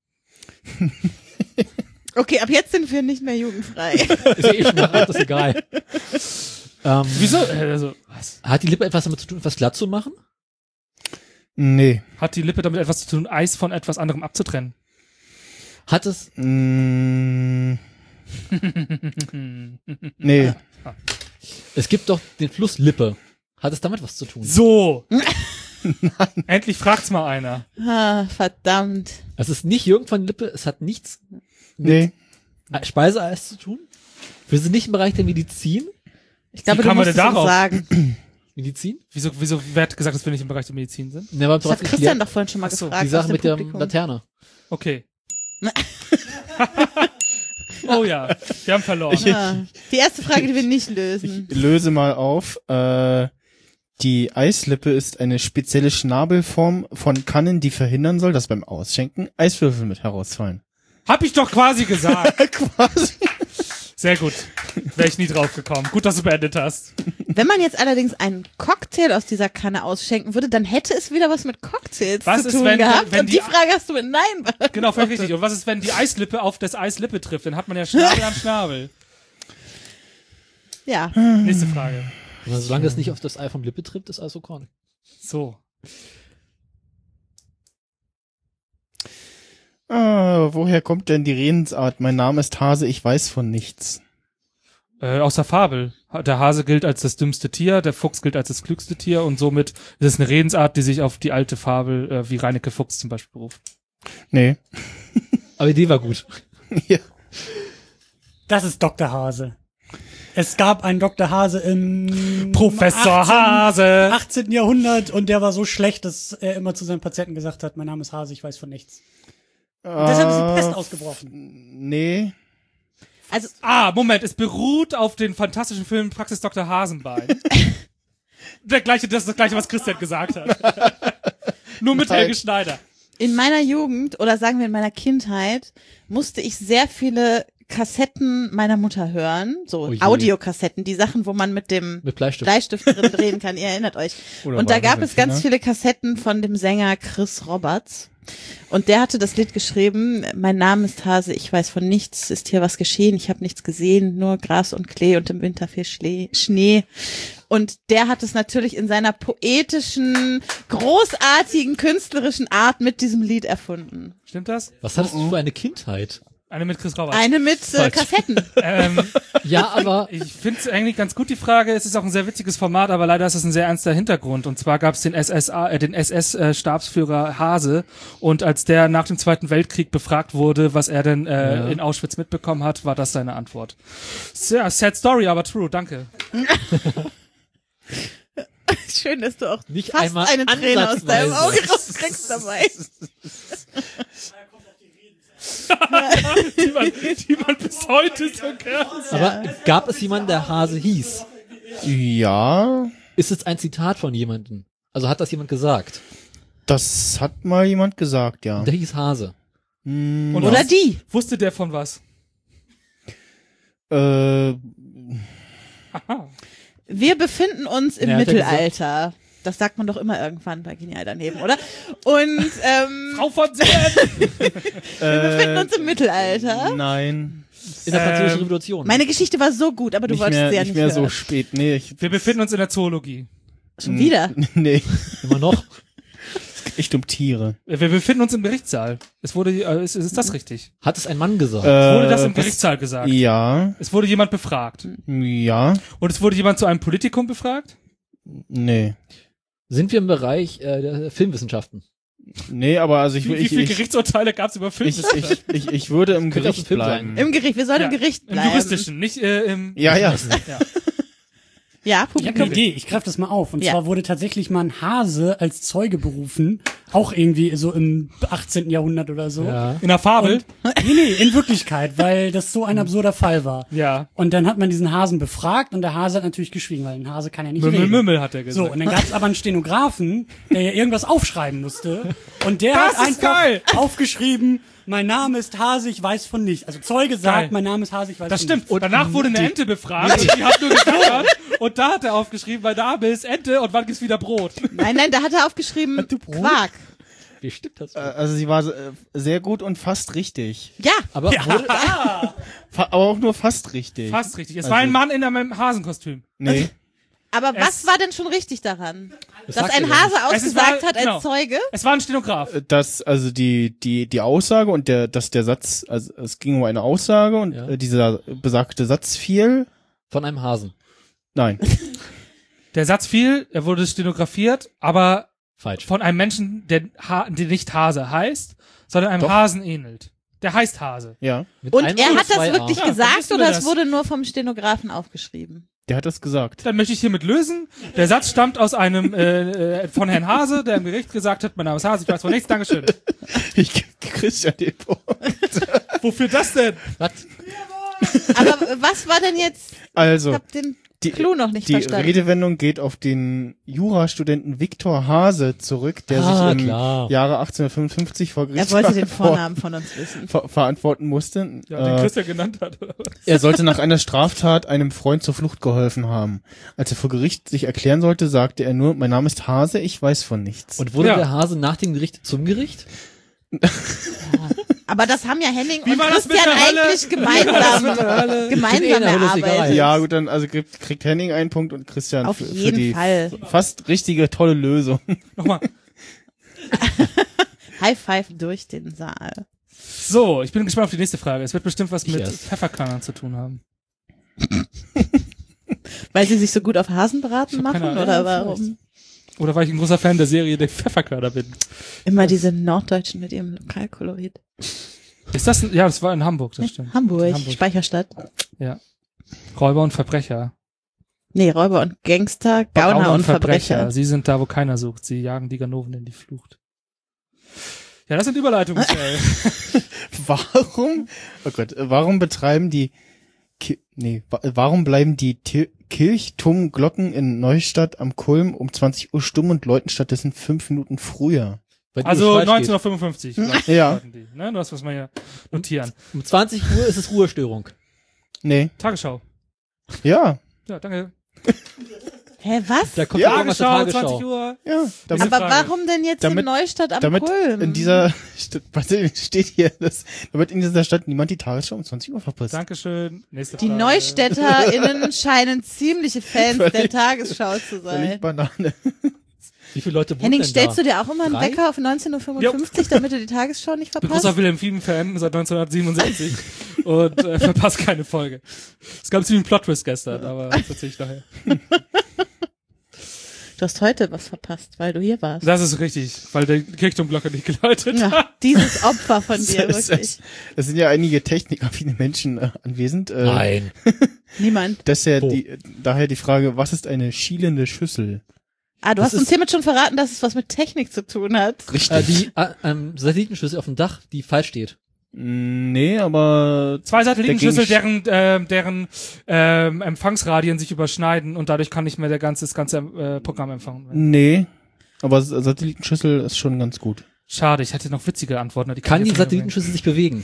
Okay, ab jetzt sind wir nicht mehr jugendfrei. Ist ja eh schon mal das ist egal. Wieso? Also, was? Hat die Lippe etwas damit zu tun, etwas glatt zu machen? Nee. Hat die Lippe damit etwas zu tun, Eis von etwas anderem abzutrennen? Hat es, Nee. Nee. es gibt doch den Fluss Lippe. Hat es damit was zu tun? So. Endlich fragt's mal einer. Ah, verdammt. Es ist nicht Jürgen von Lippe, es hat nichts Nee. mit Speiseeis zu tun. Wir sind nicht im Bereich der Medizin. Ich glaube, Wie du kann man musst denn es uns darauf? sagen. Medizin? Wer hat gesagt, dass wir nicht im Bereich der Medizin sind? Ne, aber Das hat Christian doch vorhin schon mal Ach so, gefragt. die Sache aus dem mit der Publikum. Laterne. Okay. Oh ja, wir haben verloren. Ah, die erste Frage, die wir nicht lösen. Löse mal auf. Die Eislippe ist eine spezielle Schnabelform von Kannen, die verhindern soll, dass beim Ausschenken Eiswürfel mit herausfallen. Hab ich doch quasi gesagt. Quasi. Sehr gut. Wäre ich nie drauf gekommen. Gut, dass du beendet hast. Wenn man jetzt allerdings einen Cocktail aus dieser Kanne ausschenken würde, dann hätte es wieder was mit Cocktails Was zu ist, tun wenn- gehabt. wenn Und die- die Frage hast du mit Nein beantwortet. Genau, völlig richtig. Und was ist, wenn die Eislippe auf das Eislippe trifft? Dann hat man ja Schnabel an Schnabel. Ja. Nächste Frage. Aber solange es nicht auf das Ei vom Lippe trifft, ist alles okay. So. Woher kommt denn die Redensart? Mein Name ist Hase, ich weiß von nichts. Aus der Fabel. Der Hase gilt als das dümmste Tier, der Fuchs gilt als das klügste Tier und somit ist es eine Redensart, die sich auf die alte Fabel, wie Reineke Fuchs zum Beispiel beruft. Nee. Aber die Idee war gut. Ja. Das ist Dr. Hase. Es gab einen Dr. Hase im Professor Hase! 18. Jahrhundert und der war so schlecht, dass er immer zu seinen Patienten gesagt hat, mein Name ist Hase, ich weiß von nichts. Und deshalb ist die Pest ausgebrochen. Nee. Also, Moment, es beruht auf den fantastischen Film Praxis Dr. Hasenbein. Das ist das gleiche, was Christian gesagt hat. Nur mit Nein. Helge Schneider. in meiner Jugend oder sagen wir in meiner Kindheit musste ich sehr viele Kassetten meiner Mutter hören, so Oh je. Audiokassetten, die Sachen, wo man mit dem Mit Bleistift. Bleistift drin drehen kann, ihr erinnert euch. Oder Und da war gab das es ein ganz Finger? viele Kassetten von dem Sänger Chris Roberts. Und der hatte das Lied geschrieben, mein Name ist Hase, ich weiß von nichts, ist hier was geschehen, ich habe nichts gesehen, nur Gras und Klee und im Winter viel Schnee. Und der hat es natürlich in seiner poetischen, großartigen, künstlerischen Art mit diesem Lied erfunden. Stimmt das? Was hattest du für eine Kindheit? Eine mit Chris Roberts. Eine mit Falsch. Kassetten. Ja, aber Ich finde es eigentlich ganz gut, die Frage. Es ist auch ein sehr witziges Format, aber leider ist es ein sehr ernster Hintergrund. Und zwar gab es den SS-Stabsführer Hase. Und als der nach dem Zweiten Weltkrieg befragt wurde, was er denn in Auschwitz mitbekommen hat, war das seine Antwort. Sehr sad story, aber true. Danke. Schön, dass du auch nicht fast einmal eine Träne aus deinem ansatzweise. Auge rauskriegst dabei. die man bis heute so kennt. Aber gab es jemanden, der Hase hieß? Ja, Ist es ein Zitat von jemandem? Also hat das jemand gesagt? das hat mal jemand gesagt, ja. Der hieß Hase. Und Oder was die. wusste der von was? Äh, Wir befinden uns im Ja, hat er Mittelalter. Das sagt man doch immer irgendwann bei Genial daneben, oder? Und Frau von Sehen! wir befinden uns im Mittelalter. nein. In der Französischen Revolution. Meine Geschichte war so gut, aber du Nicht wolltest mehr, sie ja nicht nicht mehr hören. so spät. Nee, Wir befinden uns in der Zoologie. Schon wieder. nee. Immer noch. Echt um Tiere. Wir befinden uns im Gerichtssaal. Es wurde, ist das richtig? Hat es ein Mann gesagt? Wurde das im was- Gerichtssaal gesagt? Ja, Es wurde jemand befragt. ja, Und es wurde jemand zu einem Politikum befragt? nee. Sind wir im Bereich der Filmwissenschaften? Nee, aber also ich, Wie ich, viele ich, Gerichtsurteile gab es über Filme? ich würde im Könnte auch Gericht ein Film bleiben. sein. Im Gericht. Wir sollen Ja, im Gericht Im bleiben. juristischen, nicht im... Ja, ja. Ja. Ja, Ich habe Publikum. eine Idee, ich greife das mal auf. Und Ja. zwar wurde tatsächlich mal ein Hase als Zeuge berufen, auch irgendwie so im 18. Jahrhundert oder so. Ja. In der Fabel? Nee, in Wirklichkeit, weil das so ein absurder Fall war. Ja. Und dann hat man diesen Hasen befragt und der Hase hat natürlich geschwiegen, weil ein Hase kann ja nicht Mümmel, reden. Mümmel, hat er So, gesagt. und dann gab es aber einen Stenografen, der ja irgendwas aufschreiben musste. Und der Das hat ist einfach geil. aufgeschrieben, mein Name ist Hase, ich weiß von nichts. Also Zeuge sagt, Geil. mein Name ist Hase, ich weiß Das von stimmt. nichts. Und danach wurde eine Ente befragt und die hat nur gegackert. Und da hat er aufgeschrieben, mein Name ist Ente und wann gibt's wieder Brot? Nein, da hat er aufgeschrieben Quark. Wie stimmt das? Also sie war sehr gut und fast richtig. Ja. Aber wurde, Aber auch nur fast richtig. Fast richtig. Es Also- war ein Mann in einem Hasenkostüm. Nee. Aber was Es- war denn schon richtig daran? Dass sagt ein er Hase Es ist ausgesagt wahr- hat genau. als Zeuge? Es war ein Stenograf. Dass also die Aussage und dass der Satz, also es ging um eine Aussage und Ja. dieser besagte Satz fiel. von einem Hasen. Nein. Der Satz fiel, er wurde stenografiert, aber Falsch. von einem Menschen, der nicht Hase heißt, sondern einem Doch. Hasen ähnelt. Der heißt Hase. Ja. Mit Und einem er oder hat das zwei wirklich A. Ja, dann gesagt wissen wir oder das. es wurde nur vom Stenografen aufgeschrieben? Der hat das gesagt. Dann möchte ich hiermit lösen. Der Satz stammt aus einem von Herrn Hase, der im Gericht gesagt hat, mein Name ist Hase, ich weiß von nichts, Dankeschön. Ich gebe Christian den Punkt. Wofür das denn? Was? Aber was war denn jetzt? Ich Also, hab den die, Clou noch nicht die verstanden. Redewendung geht auf den Jurastudenten Viktor Hase zurück, der sich im klar. Jahre 1855 vor Gericht Er wollte den Vornamen von uns wissen. verantworten musste. Ja, den Christian genannt hat. Oder was? Er sollte nach einer Straftat einem Freund zur Flucht geholfen haben. Als er vor Gericht sich erklären sollte, sagte er nur, mein Name ist Hase, ich weiß von nichts. Und wurde Ja. der Hase nach dem Gericht zum Gericht? Aber das haben ja Henning Wie und war das mit Christian der Hölle? eigentlich Wie war das mit der Hölle? gemeinsam Ich bin eh in der Hölle, ist egal. erarbeitet. ja, gut, dann also kriegt Henning einen Punkt und Christian Auf für jeden die Fall. fast richtige, tolle Lösung. Nochmal. High Five durch den Saal. So, ich bin gespannt auf die nächste Frage. Es wird bestimmt was Ich mit erst. Pfefferkörnern zu tun haben. Weil sie sich so gut auf Hasenbraten Ich hab keine machen Ahnung, oder vielleicht. warum? Oder weil ich ein großer Fan der Serie der Pfefferkörner bin. Immer diese Norddeutschen mit ihrem Lokalkolorit. Ist das ja, das war in Hamburg, das stimmt. Hamburg, In Hamburg. Speicherstadt. Ja. Räuber und Verbrecher. Nee, Räuber und Gangster, Gauner und Verbrecher. Sie sind da, wo keiner sucht. Sie jagen die Ganoven in die Flucht. Ja, das sind Überleitungen, Michael. Warum betreiben die warum bleiben die Kirchturmglocken in Neustadt am Kulm um 20 Uhr stumm und läuten stattdessen 5 Minuten früher? Weil die Also Uhr falsch geht. 1955. glaub ich, Ja. hatten die, ne? Das muss man ja notieren. Um 20 Uhr ist es Ruhestörung. Nee. Tagesschau. Ja. Ja, danke. Hä, was? Da kommt Ja, irgendwas zur Tagesschau, Tagesschau. 20 Uhr. Ja. Diese Aber Frage. warum denn jetzt Damit- in Neustadt am Damit Kulm? in dieser steht hier, damit in dieser Stadt niemand die Tagesschau um 20 Uhr verpasst. Dankeschön. Nächste Die Frage. NeustädterInnen scheinen ziemliche Fans der Völlig- Tagesschau zu Völlig sein. Banane. Wie viele Leute wohnen Henning, denn stellst da? du dir auch immer einen 3? Wecker auf 19.55 Uhr, damit du die Tagesschau nicht Ich bin verpasst? großer Wilhelm Fieben-Fan seit 1977 und verpasst keine Folge. Es gab ziemlich einen Plot-Twist gestern, aber das erzähl ich nachher. Du hast heute was verpasst, weil du hier warst. Das ist richtig, weil die Kirchturmglocke nicht geläutet hat. Ja, dieses Opfer von dir, Es wirklich. sind ja einige technikaffine Menschen anwesend. Nein. Niemand. Daher Wo? daher die Frage, was ist eine schielende Schüssel? Ah, du Das hast uns ist- hiermit schon verraten, dass es was mit Technik zu tun hat. Richtig. Die Satellitenschüssel auf dem Dach, die falsch steht. Nee, aber 2 Satellitenschüssel, Der deren Empfangsradien sich überschneiden und dadurch kann nicht mehr das ganze Programm empfangen werden. nee, aber Satellitenschüssel ist schon ganz gut. Schade, ich hätte noch witzige Antworten. Die Kann ich die jetzt nicht Satellitenschüssel sich bewegen?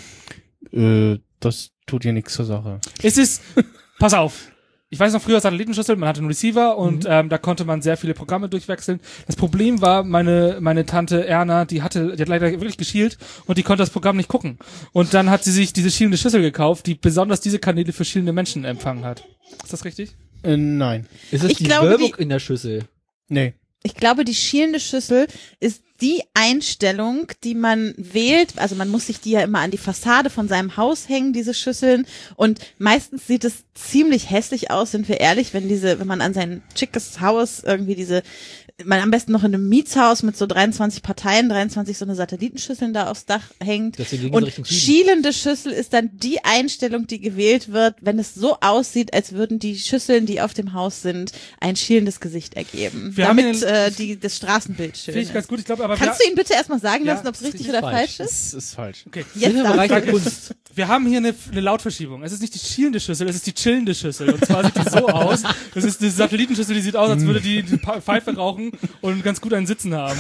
Das tut ja nichts zur Sache. erwähnen. Es ist, pass auf. Ich weiß noch früher Satellitenschüssel, man hatte einen Receiver und da konnte man sehr viele Programme durchwechseln. Das Problem war, meine Tante Erna, die hat leider wirklich geschielt und die konnte das Programm nicht gucken. Und dann hat sie sich diese schielende Schüssel gekauft, die besonders diese Kanäle für schielende Menschen empfangen hat. Ist das richtig? Nein. Ist es Ich die glaube, Wölbung in der Schüssel? Nee. Ich glaube, die schielende Schüssel ist die Einstellung, die man wählt. Also man muss sich die ja immer an die Fassade von seinem Haus hängen, diese Schüsseln. Und meistens sieht es ziemlich hässlich aus, sind wir ehrlich, wenn man an sein schickes Haus irgendwie man am besten noch in einem Mietshaus mit so 23 Parteien, 23 so eine Satellitenschüsseln da aufs Dach hängt. Deswegen gehen sie Und Richtung Süden. schielende Schüssel ist dann die Einstellung, die gewählt wird, wenn es so aussieht, als würden die Schüsseln, die auf dem Haus sind, ein schielendes Gesicht ergeben. Wir haben damit das Straßenbild schön Finde ich ganz ist. gut. Ich glaube, aber Kannst du ihn bitte erstmal sagen Ja, lassen, ob es ist richtig richtig oder falsch. falsch ist? Das ist falsch. okay. Jetzt Im darf Bereich der Danke. Kunst. Wir haben hier eine Lautverschiebung. Es ist nicht die schielende Schüssel, es ist die chillende Schüssel. Und zwar sieht die so aus. Das ist eine Satellitenschüssel, die sieht aus, als würde die Pfeife rauchen und ganz gut einen Sitzen haben.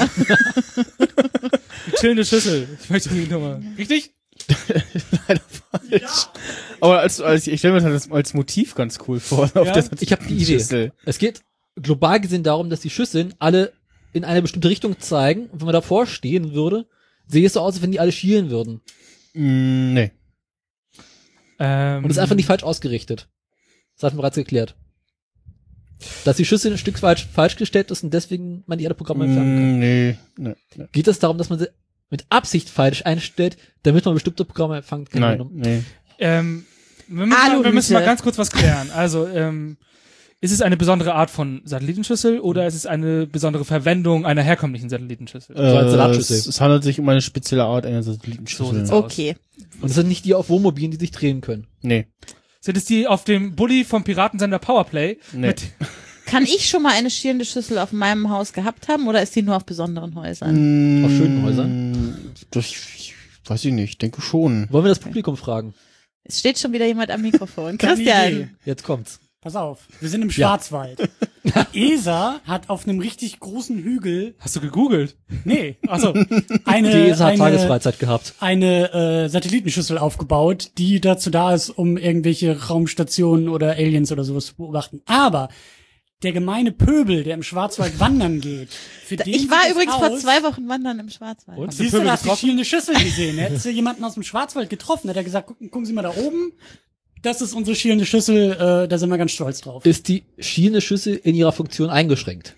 Die chillende Schüssel. Ich möchte die nochmal. Richtig? Leider falsch. Aber ich stelle mir das als Motiv ganz cool vor. Auf Ja, der Ich habe die Idee. Schüssel. Es geht global gesehen darum, dass die Schüsseln alle in eine bestimmte Richtung zeigen. Und wenn man davor stehen würde, sehe es so aus, als wenn die alle schielen würden. Nee. Und ist einfach nicht falsch ausgerichtet. Das hatten wir bereits geklärt. Dass die Schüssel ein Stück falsch gestellt ist und deswegen man die alle Programme empfangen kann. Nee. Geht es darum, dass man sie mit Absicht falsch einstellt, damit man bestimmte Programme empfangen kann? Nein. Nee. wir müssen mal Aluhüte. ganz kurz was klären. Also, ist es eine besondere Art von Satellitenschüssel oder ist es eine besondere Verwendung einer herkömmlichen Satellitenschüssel? als Salatschüssel. Es handelt sich um eine spezielle Art einer So Satellitenschüssel. sieht's Okay. Und das sind nicht die auf Wohnmobilen, die sich drehen können. Nee. Sind es die auf dem Bulli vom Piratensender Powerplay? Nee. Kann ich schon mal eine schielende Schüssel auf meinem Haus gehabt haben oder ist die nur auf besonderen Häusern? Auf schönen Häusern? Das weiß ich nicht. Denke schon. Wollen wir das Publikum fragen? Es steht schon wieder jemand am Mikrofon. Keine Idee. Christian. Jetzt kommt's. Pass auf, wir sind im Schwarzwald. Die ESA hat auf einem richtig großen Hügel, Hast du gegoogelt? nee, Achso. eine, Die ESA hat eine, Tagesfreizeit gehabt. eine Satellitenschüssel aufgebaut, die dazu da ist, um irgendwelche Raumstationen oder Aliens oder sowas zu beobachten. Aber der gemeine Pöbel, der im Schwarzwald wandern geht, für den Ich war sieht es übrigens vor aus, 2 Wochen wandern im Schwarzwald. Und? Siehst du, da hast du die schielende Schüssel gesehen. Hättest du jemanden aus dem Schwarzwald getroffen, hat er gesagt, gucken Sie mal da oben. Das ist unsere schielende Schüssel, da sind wir ganz stolz drauf. Ist die schielende Schüssel in ihrer Funktion eingeschränkt?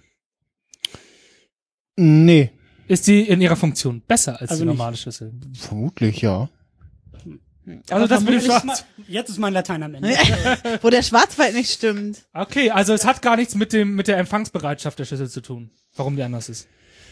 Nee. Ist die in ihrer Funktion besser als Also die nicht. normale Schüssel? Vermutlich, ja. Also das mit dem Vermutlich Schwarz. Jetzt ist mein Latein am Ende. Wo der Schwarzwald nicht stimmt. Okay, also es hat gar nichts mit der Empfangsbereitschaft der Schüssel zu tun. Warum die anders ist.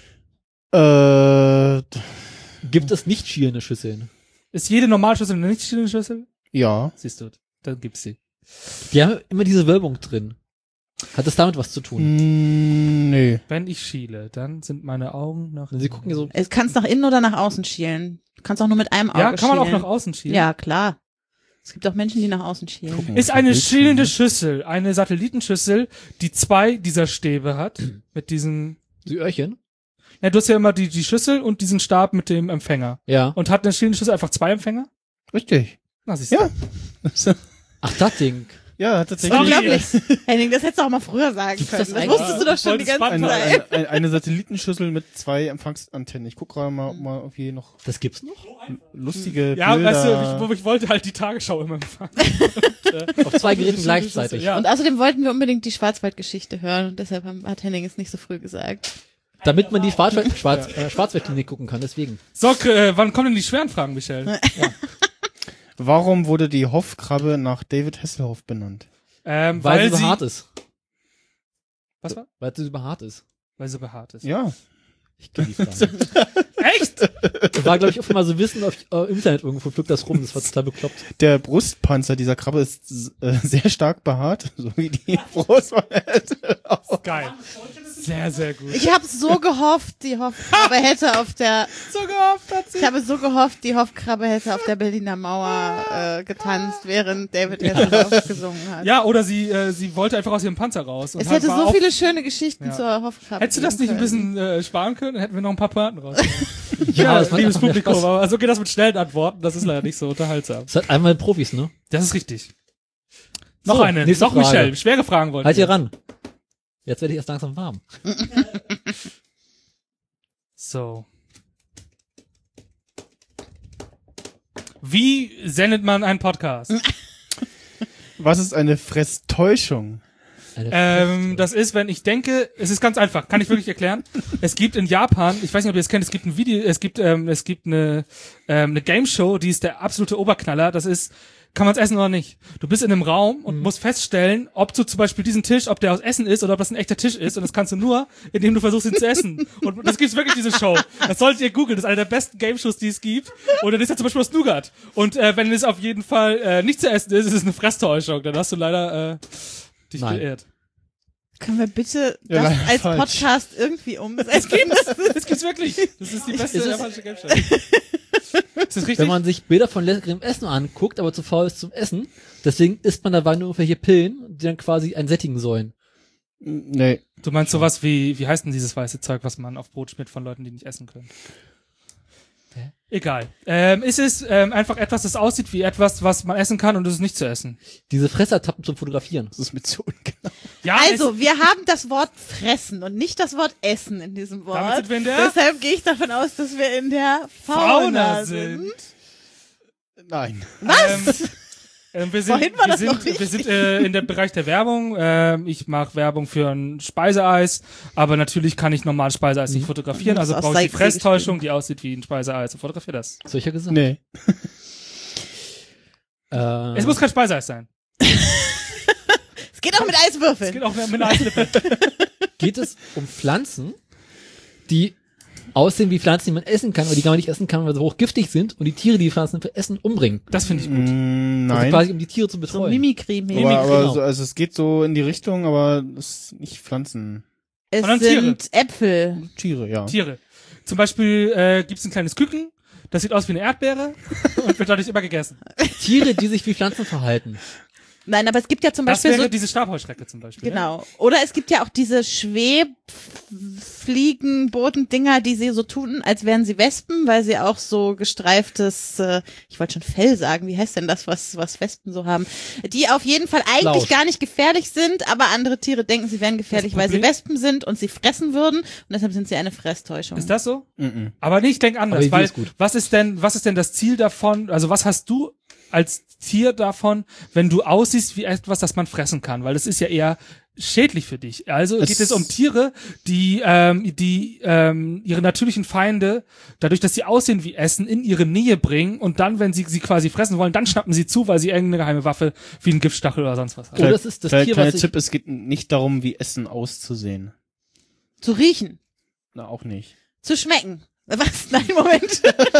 Gibt es nicht schielende Schüsseln? Ist jede normale Schüssel eine nicht schielende Schüssel? Ja. Siehst du, dann gibt's sie. Die haben immer diese Wölbung drin. Hat das damit was zu tun? Nee. Wenn ich schiele, dann sind meine Augen nach. Sie gucken ja so, Du kannst nach innen oder nach außen schielen. Du kannst auch nur mit einem Auge Ja, kann man auch schielen. nach außen schielen. Ja, klar. Es gibt auch Menschen, die nach außen schielen. Gucken, Ist was eine ein Bildschirm schielende ist. Schüssel eine Satellitenschüssel, die 2 dieser Stäbe hat, mit diesen. die Öhrchen. Ja, du hast ja immer die Schüssel und diesen Stab mit dem Empfänger. Ja. Und hat eine schielende Schüssel einfach 2 Empfänger? Richtig. Na, siehst du. Ja. Ach, das Ding. Ja, tatsächlich. Unglaublich. Henning, das hättest du auch mal früher sagen Gibt's können. das Das eigentlich? wusstest du doch schon die ganze Eine, Zeit. eine Satellitenschüssel mit 2 Empfangsantennen. Ich gucke gerade mal, ob mal irgendwie noch Das gibt's noch? lustige Ja, Bilder. weißt du, ich wollte halt die Tagesschau immer empfangen. Auf 2 Geräten gleichzeitig. Ja. Und außerdem wollten wir unbedingt die Schwarzwaldgeschichte hören und deshalb hat Henning es nicht so früh gesagt. Damit man die Schwarzwaldklinik gucken kann, deswegen. So, wann kommen denn die schweren Fragen, Michelle? Warum wurde die Hoff-Krabbe nach David Hasselhoff benannt? Weil sie so hart ist. Was war? Weil sie so hart ist. Weil sie behaart ist. Ja. Ich kenne die Frage. Echt? Das war, glaube ich, auch mal so Wissen auf im Internet irgendwo, flog das rum, das war total bekloppt. Der Brustpanzer dieser Krabbe ist sehr stark behaart, so wie die Brust. Geil. Sehr, sehr gut. Ich habe so gehofft, die Hofkrabbe hätte auf der So gehofft hat sie. Ich habe so gehofft, die Hofkrabbe hätte auf der Berliner Mauer getanzt, während David Hasselhoff gesungen hat. Ja, oder sie wollte einfach aus ihrem Panzer raus. Und Es hätte war so auf- viele schöne Geschichten Ja. zur Hofkrabbe. Hättest du das nicht geben ein können. bisschen sparen können, dann hätten wir noch ein paar Pointen raus. Ja, das macht liebes einfach mehr Publikum, Spaß. aber also geht das mit schnellen Antworten, das ist leider nicht so unterhaltsam. Das hat einmal Profis, ne? Das ist richtig. Noch So, eine, nächste noch Frage. Michelle, schwere Fragen wollten Halt wir. hier ran. Jetzt werde ich erst langsam warm. So. Wie sendet man einen Podcast? Was ist eine Fresstäuschung? Das ist, wenn ich denke, es ist ganz einfach, kann ich wirklich erklären. Es gibt in Japan, ich weiß nicht, ob ihr es kennt, es gibt ein Video, es gibt eine Game Show, die ist der absolute Oberknaller. Das ist, kann man es essen oder nicht? Du bist in einem Raum und musst feststellen, ob du zum Beispiel diesen Tisch, ob der aus Essen ist oder ob das ein echter Tisch ist. Und das kannst du nur, indem du versuchst, ihn zu essen. Und das gibt's wirklich, diese Show. Das solltet ihr googeln. Das ist eine der besten Game Shows, die es gibt. Und dann ist ja zum Beispiel das Nougat. Und wenn es auf jeden Fall nicht zu essen ist, ist es eine Fresstäuschung. Dann hast du leider dich Nein. geehrt. Können wir bitte Ja, das leider als falsch. Podcast irgendwie umsetzen? Das gibt's wirklich. Das ist die beste Ist es- japanische Game Show. Ist das richtig? Wenn man sich Bilder von leckerem Essen anguckt, aber zu faul ist zum Essen, deswegen isst man dabei nur irgendwelche Pillen, die dann quasi einen sättigen sollen. Nee. Du meinst sowas wie heißt denn dieses weiße Zeug, was man auf Brot schmiert von Leuten, die nicht essen können? Hä? Egal. Ist es einfach etwas, das aussieht wie etwas, was man essen kann und es ist nicht zu essen? Diese Fressetappen zum Fotografieren. Das ist mir zu ungenau. Ja, Also, wir haben das Wort fressen und nicht das Wort essen in diesem Wort. Damit sind wir in der Deshalb gehe ich davon aus, dass wir in der Fauna sind. Nein. Was? Wir sind, Vorhin war wir das sind, noch wir richtig. sind in dem Bereich der Werbung. Ich mache Werbung für ein Speiseeis, aber natürlich kann ich normales Speiseeis nicht fotografieren, also Aus brauche ich die Seigfried Fresstäuschung, die aussieht wie ein Speiseeis und fotografiere das. Solcher gesagt. Nee. Es muss kein Speiseeis sein. Es geht auch mit Es Eiswürfeln. geht auch mit einer Eislippe. Geht es um Pflanzen, die aussehen wie Pflanzen, die man essen kann, aber die gar nicht essen kann, weil sie hochgiftig sind und die Tiere, die Pflanzen essen, umbringen. Das finde ich gut. Also Nein. quasi um die Tiere zu So betreuen. Mimikry-mäßig. aber genau. so, also es geht so in die Richtung, aber es ist nicht Pflanzen. Es Sondern sind Äpfel. Tiere, ja. Tiere. Zum Beispiel gibt's ein kleines Küken, das sieht aus wie eine Erdbeere und wird dadurch immer gegessen. Tiere, die sich wie Pflanzen verhalten. Nein, aber es gibt ja zum Das Beispiel wäre so, diese Stabheuschrecke zum Beispiel. Ne? genau. Oder es gibt ja auch diese Schwebfliegenbodendinger, die sie so tun, als wären sie Wespen, weil sie auch so gestreiftes, ich wollte schon Fell sagen, wie heißt denn das, was Wespen so haben? Die auf jeden Fall eigentlich Flausch. gar nicht gefährlich sind, aber andere Tiere denken, sie wären gefährlich, Das weil sie Problem- Wespen sind und sie fressen würden und deshalb sind sie eine Fresstäuschung. Ist das so? Mhm. Aber nee, ich denke anders, Aber die weil ist gut. was ist denn das Ziel davon? Also was hast du als Tier davon, wenn du aussiehst wie etwas, das man fressen kann? Weil das ist ja eher schädlich für dich. Also geht es um Tiere, die ihre natürlichen Feinde, dadurch, dass sie aussehen wie Essen, in ihre Nähe bringen und dann, wenn sie quasi fressen wollen, dann schnappen sie zu, weil sie irgendeine geheime Waffe wie ein Giftstachel oder sonst was haben. Oh, das ist das Tier, Kleiner was ich, Tipp, es geht nicht darum, wie Essen auszusehen. Zu riechen, Na, auch nicht. zu schmecken. Was? Nein, Moment.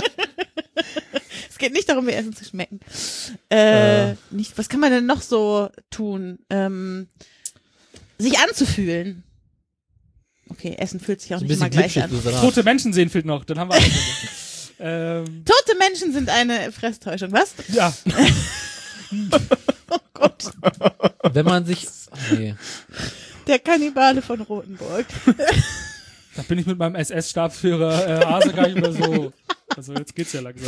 Es geht nicht darum, wie Essen zu schmecken. Nicht, was kann man denn noch so tun? Sich anzufühlen. Okay, Essen fühlt sich auch so ein nicht immer bisschen gleich glitschig, an. so Salat. Tote Menschen sehen fehlt noch, dann haben wir Tote Menschen sind eine Fresstäuschung. Was? ja. Oh Gott. Wenn man sich, nee. Der Kannibale von Rothenburg. Da bin ich mit meinem SS-Stabsführer Hase gar nicht mehr so. Also jetzt geht's ja langsam.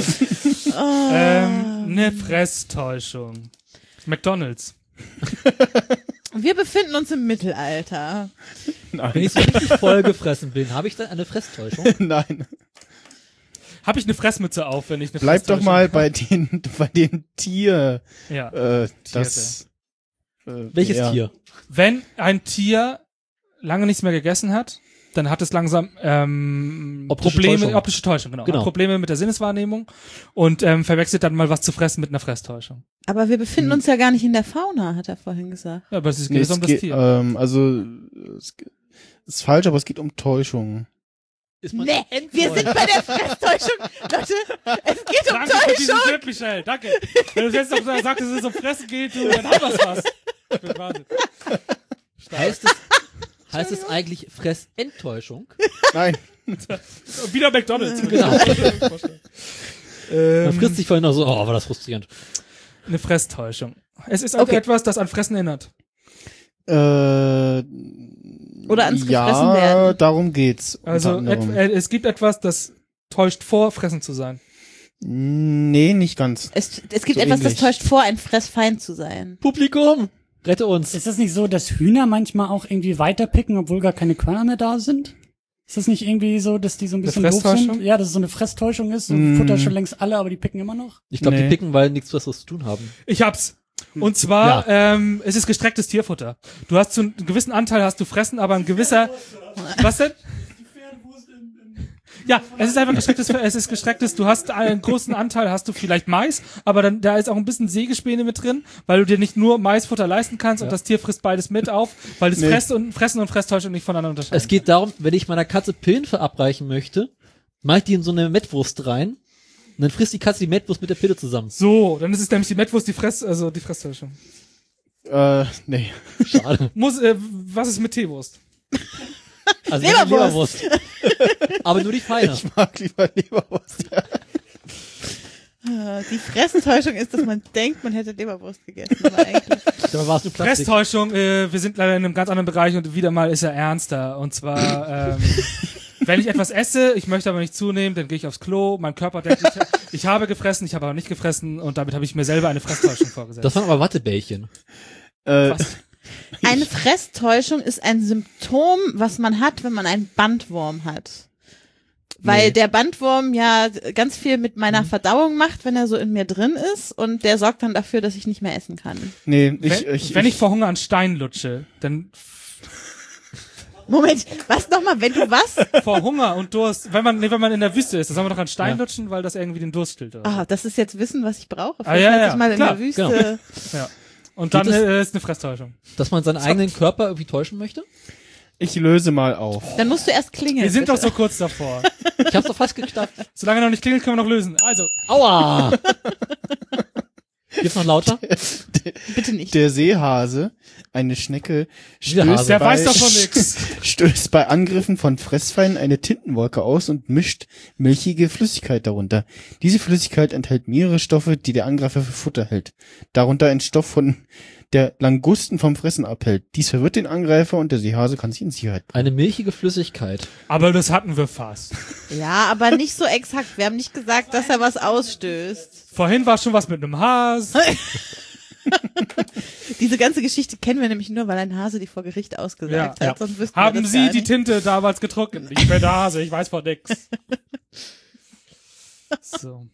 Eine Fresstäuschung. McDonald's. Wir befinden uns im Mittelalter. Wenn ich so richtig vollgefressen bin, habe ich dann eine Fresstäuschung? Nein. Habe ich eine Fressmütze auf, wenn ich eine Bleib doch Fresstäuschung mal habe? bei dem Tier, Ja. das, Welches ja. Tier? Wenn ein Tier lange nichts mehr gegessen hat, dann hat es langsam Optische Probleme, Täuschung. optische Täuschung, genau. Genau. Hat Probleme mit der Sinneswahrnehmung und verwechselt dann mal was zu fressen mit einer Fresstäuschung. Aber wir befinden uns ja gar nicht in der Fauna, hat er vorhin gesagt. Ja, aber es Nee, geht um das Tier. es ist falsch, aber es geht um Täuschung. Ist man Nee, wir sind bei der Fresstäuschung. Leute, es geht um Danke für diesen Täuschung. Tipp, Michelle. Danke. Wenn du jetzt noch sagst, dass es um Fressen geht, du, dann haben wir's was. Ich bin Wahnsinn. heißt Heißt es eigentlich Fressenttäuschung? Nein. Wieder McDonald's. Genau. Man frisst sich vorhin noch so, war das frustrierend. Eine Fresstäuschung. Es ist auch Okay. etwas, das an Fressen erinnert. Oder ans gefressen ja, werden. darum geht's. Also unter anderem. es gibt etwas, das täuscht vor, fressen zu sein. Nee, nicht ganz. Es gibt So etwas, das ähnlich. täuscht vor, ein Fressfeind zu sein. Publikum, rette uns. Ist das nicht so, dass Hühner manchmal auch irgendwie weiterpicken, obwohl gar keine Körner mehr da sind? Ist das nicht irgendwie so, dass die so ein bisschen doof Fresstäuschung? sind? Ja, dass es so eine Fresstäuschung ist. So Futter schon längst alle, aber die picken immer noch. Ich glaube, die Nee. picken, weil nichts Besseres zu tun haben. Ich hab's. Und zwar, es ist gestrecktes Tierfutter. Du hast zu einem gewissen Anteil hast du fressen, aber ein gewisser, was denn? Ja, es ist einfach gestrecktes, du hast einen großen Anteil, hast du vielleicht Mais, aber dann, da ist auch ein bisschen Sägespäne mit drin, weil du dir nicht nur Maisfutter leisten kannst und das Tier frisst beides mit auf, weil das Fressen und Fresstäuschung nicht voneinander unterscheiden. Es geht darum, wenn ich meiner Katze Pillen verabreichen möchte, mach ich die in so eine Mettwurst rein und dann frisst die Katze die Mettwurst mit der Pille zusammen. So, dann ist es nämlich die Mettwurst, die Fresstäuschung. Nee. Schade. Was ist mit Teewurst? Also Leberwurst. Aber nur die feine. Ich mag lieber Leberwurst. Ja. Die Fresstäuschung ist, dass man denkt, man hätte Leberwurst gegessen, aber eigentlich. Dabei war es nur Plastik. Fresstäuschung, wir sind leider in einem ganz anderen Bereich und wieder mal ist er ernster. Und zwar, wenn ich etwas esse, ich möchte aber nicht zunehmen, dann gehe ich aufs Klo, mein Körper denkt, ich habe gefressen, ich habe aber nicht gefressen und damit habe ich mir selber eine Fresstäuschung vorgesetzt. Das waren aber Wattebällchen. Eine Fresstäuschung ist ein Symptom, was man hat, wenn man einen Bandwurm hat. Weil der Bandwurm ja ganz viel mit meiner Verdauung macht, wenn er so in mir drin ist und der sorgt dann dafür, dass ich nicht mehr essen kann. Nee, wenn ich vor Hunger an Stein lutsche, dann Moment, was nochmal, wenn du was? vor Hunger und Durst, wenn man in der Wüste ist, dann soll man doch an Stein lutschen, weil das irgendwie den Durst stillt. Oder? Ah, das ist jetzt Wissen, was ich brauche. Ah, ja, Falls ja, ich mal in klar, der Wüste. Ja. Und dann Geht ist eine Fresstäuschung. Dass man seinen eigenen Körper irgendwie täuschen möchte? ich löse mal auf. Dann musst du erst klingeln. Wir sind bitte. doch so kurz davor. Ich hab's doch fast geschafft. Solange er noch nicht klingelt, können wir noch lösen. Also, Aua! Geht's noch lauter? Bitte nicht. Der Seehase, eine Schnecke, Hase. der bei, weiß davon nix. stößt bei Angriffen von Fressfeinden eine Tintenwolke aus und mischt milchige Flüssigkeit darunter. Diese Flüssigkeit enthält mehrere Stoffe, die der Angreifer für Futter hält. Darunter ein Stoff, von der Langusten vom Fressen abhält. Dies verwirrt den Angreifer und der Seehase kann sich in Sicherheit bringen. Eine milchige Flüssigkeit. Aber das hatten wir fast. Ja, aber nicht so exakt. Wir haben nicht gesagt, dass er was ausstößt. Vorhin war schon was mit einem Has. Diese ganze Geschichte kennen wir nämlich nur, weil ein Hase die vor Gericht ausgesagt Ja. hat. Sonst wüssten wir Haben das Sie gar die nicht. Tinte damals getrocknet? Ich bin der Hase, ich weiß von nix. So.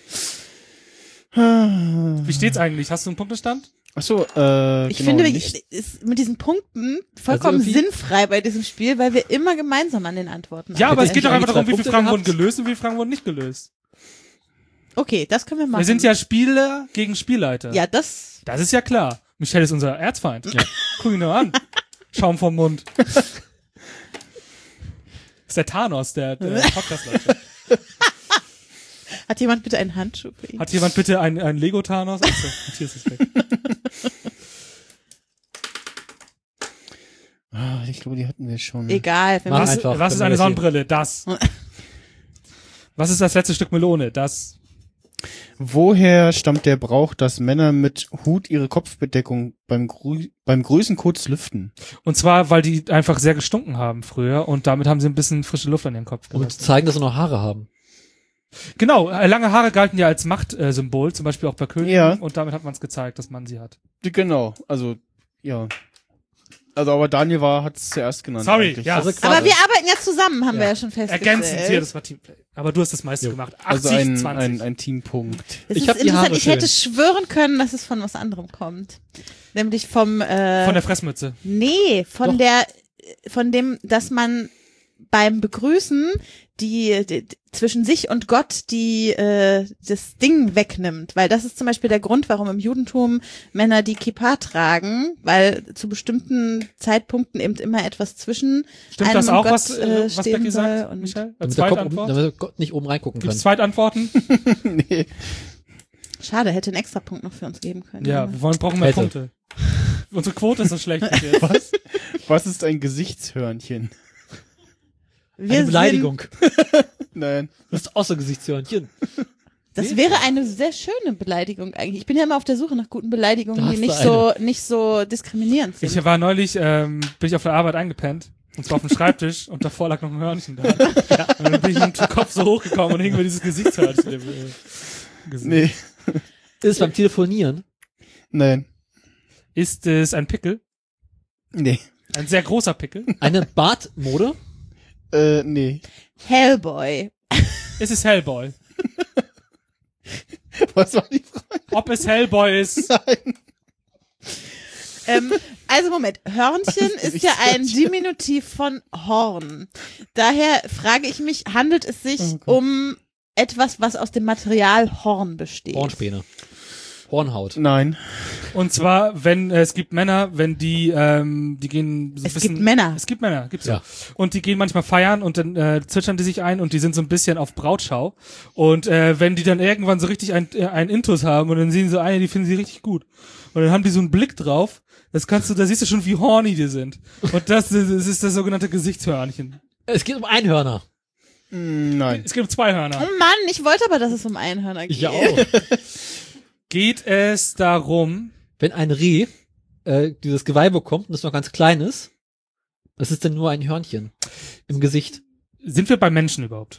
Wie steht's eigentlich? Hast du einen Punktestand? Ach so, Ich genau, finde, nicht. ist mit diesen Punkten vollkommen Also irgendwie- sinnfrei bei diesem Spiel, weil wir immer gemeinsam an den Antworten Ja, aber Hätte es geht ich doch einfach eigentlich darum, zwei wie viele Punkte Fragen gehabt? wurden gelöst und wie viele Fragen wurden nicht gelöst. Okay, das können wir machen. Wir sind ja Spieler gegen Spielleiter. Ja, das. Das ist ja klar. Michelle ist unser Erzfeind. Ja. Guck ihn nur an. Schaum vom Mund. ist der Thanos, der Podcast-Leiter. Hat jemand bitte einen Handschuh für ihn? Hat jemand bitte ein Lego-Thanos? Achso, Matthias ist weg. Ich glaube, die hatten wir schon. Egal. Wir Mach müssen, einfach, Was ist wenn eine wir das hier- Sonnenbrille? Das. Was ist das letzte Stück Melone? Das. Woher stammt der Brauch, dass Männer mit Hut ihre Kopfbedeckung beim Grüßen kurz lüften? Und zwar, weil die einfach sehr gestunken haben früher und damit haben sie ein bisschen frische Luft an ihren Kopf Um gelassen. zu zeigen, dass sie noch Haare haben. Genau, lange Haare galten ja als Machtsymbol, zum Beispiel auch bei Königen. Ja. Und damit hat man es gezeigt, dass man sie hat. Genau, also, ja. Also, aber Daniel hat es zuerst genannt. Sorry, eigentlich. ja. Also aber wir arbeiten ja zusammen, haben wir ja schon festgestellt. Ergänzend hier, das war Teamplay. Aber du hast das meiste gemacht. 80, Also 20. ein Teampunkt. Das Ich ist hab die interessant. Haare Ich hätte schön. schwören können, dass es von was anderem kommt. Nämlich vom, Von der Fressmütze. nee, von Doch. von dem, dass man beim Begrüßen die zwischen sich und Gott das Ding wegnimmt, weil das ist zum Beispiel der Grund, warum im Judentum Männer die Kippa tragen, weil zu bestimmten Zeitpunkten eben immer etwas zwischen Stimmt einem das und auch, Gott, was stehen Becky soll sagt, und Michelle? Damit der, Zweitantwort? damit Gott nicht oben reingucken Gibt's kann. Zweitantworten? Nee. schade, hätte einen Extrapunkt noch für uns geben können. Ja, wir brauchen mehr Hätte. Punkte. Unsere Quote ist so schlecht. Was? Was ist ein Gesichtshörnchen? Wir Eine Beleidigung. Nein. Das ist außer Gesichtshörnchen. Das wäre eine sehr schöne Beleidigung eigentlich. Ich bin ja immer auf der Suche nach guten Beleidigungen, Da die hast du nicht so diskriminierend sind. Ich war neulich, bin ich auf der Arbeit eingepennt. Und zwar auf dem Schreibtisch und davor lag noch ein Hörnchen da. Ja. Und dann bin ich mit dem Kopf so hochgekommen und hing mir dieses Gesichtshörnchen im Gesicht. Nee. Ist es beim Telefonieren? Nein. Ist es ein Pickel? Nee. Ein sehr großer Pickel? Eine Bartmode? Nee. Hellboy. Ist es Hellboy? Was war die Frage? Ob es Hellboy ist? Nein. Also Moment, Hörnchen ist ja ein Diminutiv von Horn. Daher frage ich mich, handelt es sich um etwas, was aus dem Material Horn besteht? Hornspäne. Hornhaut. Nein. Und zwar, wenn es gibt Männer, wenn die gehen so ein Es bisschen, gibt Männer. Es gibt Männer, gibt's Ja. ja. Und die gehen manchmal feiern und dann zwitschern die sich ein und die sind so ein bisschen auf Brautschau. Und wenn die dann irgendwann so richtig ein Intus haben und dann sehen so eine, die finden sie richtig gut. Und dann haben die so einen Blick drauf, da siehst du schon, wie horny die sind. Und das ist das sogenannte Gesichtshörnchen. Es geht um Einhörner. Nein. Es gibt 2 Hörner. Oh Mann, ich wollte aber, dass es um Einhörner geht. Ich auch. Geht es darum, Wenn ein Reh dieses Geweih bekommt und es noch ganz klein ist, was ist denn nur ein Hörnchen im Gesicht? sind wir bei Menschen überhaupt?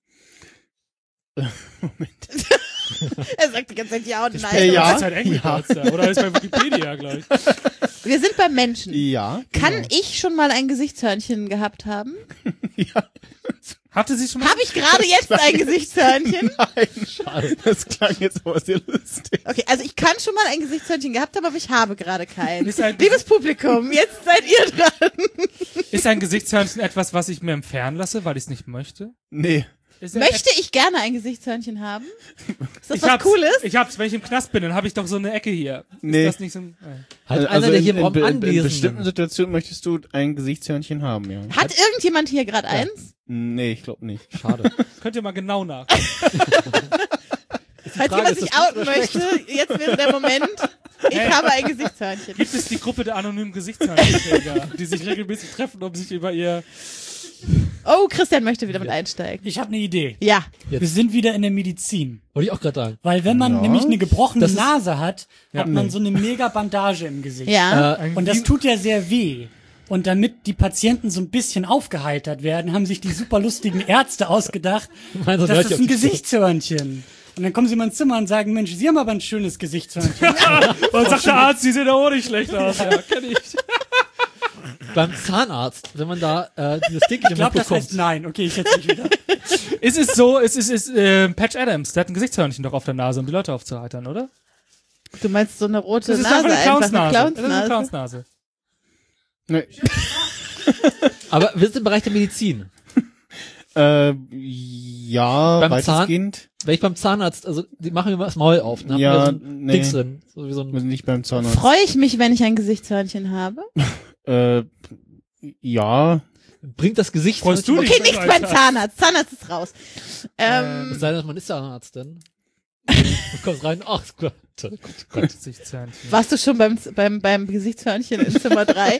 Er sagt die ganze Zeit ja und Ich nein. ja. ganze Zeit Angry Birds da. Oder ist bei Wikipedia gleich? Wir sind bei Menschen. Ja. Kann genau. ich schon mal ein Gesichtshörnchen gehabt haben? Ja. Hatte sie schon mal? Habe ich gerade jetzt ein Gesichtshörnchen? Nein. Schade. Das klang jetzt aber sehr lustig. Okay, also ich kann schon mal ein Gesichtshörnchen gehabt haben, aber ich habe gerade keins. Ist ein- Liebes Publikum, jetzt seid ihr dran. Ist ein Gesichtshörnchen etwas, was ich mir entfernen lasse, weil ich es nicht möchte? Nee. Ist er Möchte ich gerne ein Gesichtshörnchen haben? Ist das ich was hab's, Cooles? Ich hab's, wenn ich im Knast bin, dann habe ich doch so eine Ecke hier. Nee. Ist das nicht so ein, Halt einer, der hier im Raum in anwesend bestimmten Situationen möchtest du ein Gesichtshörnchen haben, ja. Hat irgendjemand hier gerade eins? Nee, ich glaube nicht. Schade. Könnt ihr mal genau nach. Falls jemand sich outen möchte, jetzt wäre der Moment. Ich habe ein Gesichtshörnchen. Gibt es die Gruppe der anonymen Gesichtshörnchenträger, die sich regelmäßig treffen, um sich über ihr... Oh, Christian möchte wieder mit einsteigen. Ich habe eine Idee. Ja. Wir sind wieder in der Medizin. Wollte ich auch gerade sagen. Weil wenn man Ja. nämlich eine gebrochene Das ist- Nase hat, hat man nee. so eine mega Bandage im Gesicht. Ja. Und das tut ja sehr weh. Und damit die Patienten so ein bisschen aufgeheitert werden, haben sich die super lustigen Ärzte ausgedacht, Meinst du, das hört ist ihr auf ein die Gesichtshörnchen. Und dann kommen sie mal ins Zimmer und sagen, Mensch, Sie haben aber ein schönes Gesichtshörnchen. Und sagt der Arzt, die sehen ja auch nicht schlecht aus. Ja, kenn ich. Beim Zahnarzt, wenn man da dieses Ding Ich glaube, das heißt nein. Okay, ich jetzt nicht wieder. Es ist so, es ist Patch Adams, der hat ein Gesichtshörnchen doch auf der Nase, um die Leute aufzuheitern, oder? Du meinst so eine rote Das ist Nase, einfach eine einfach eine Clownsnase. Das ist eine Clownsnase. Clownsnase. Nee. Aber wir sind im Bereich der Medizin. Ja, Beim weitestgehend. Wenn ich beim Zahnarzt, also die machen mir mal das Maul auf, ne? Ja, Haben da so ein nee. Dings drin. So wie so Wir ein, sind nicht beim Zahnarzt. Freue ich mich, wenn ich ein Gesichtshörnchen habe? Ja. bringt das Gesicht. Freust du dich? Okay, nichts beim Zahnarzt. Zahnarzt ist raus. Es sei denn, man ist Zahnarzt dann. Du kommst rein, ach Gott, Gott, Gott. Gesichtshörnchen. Warst du schon beim Gesichtshörnchen in Zimmer 3?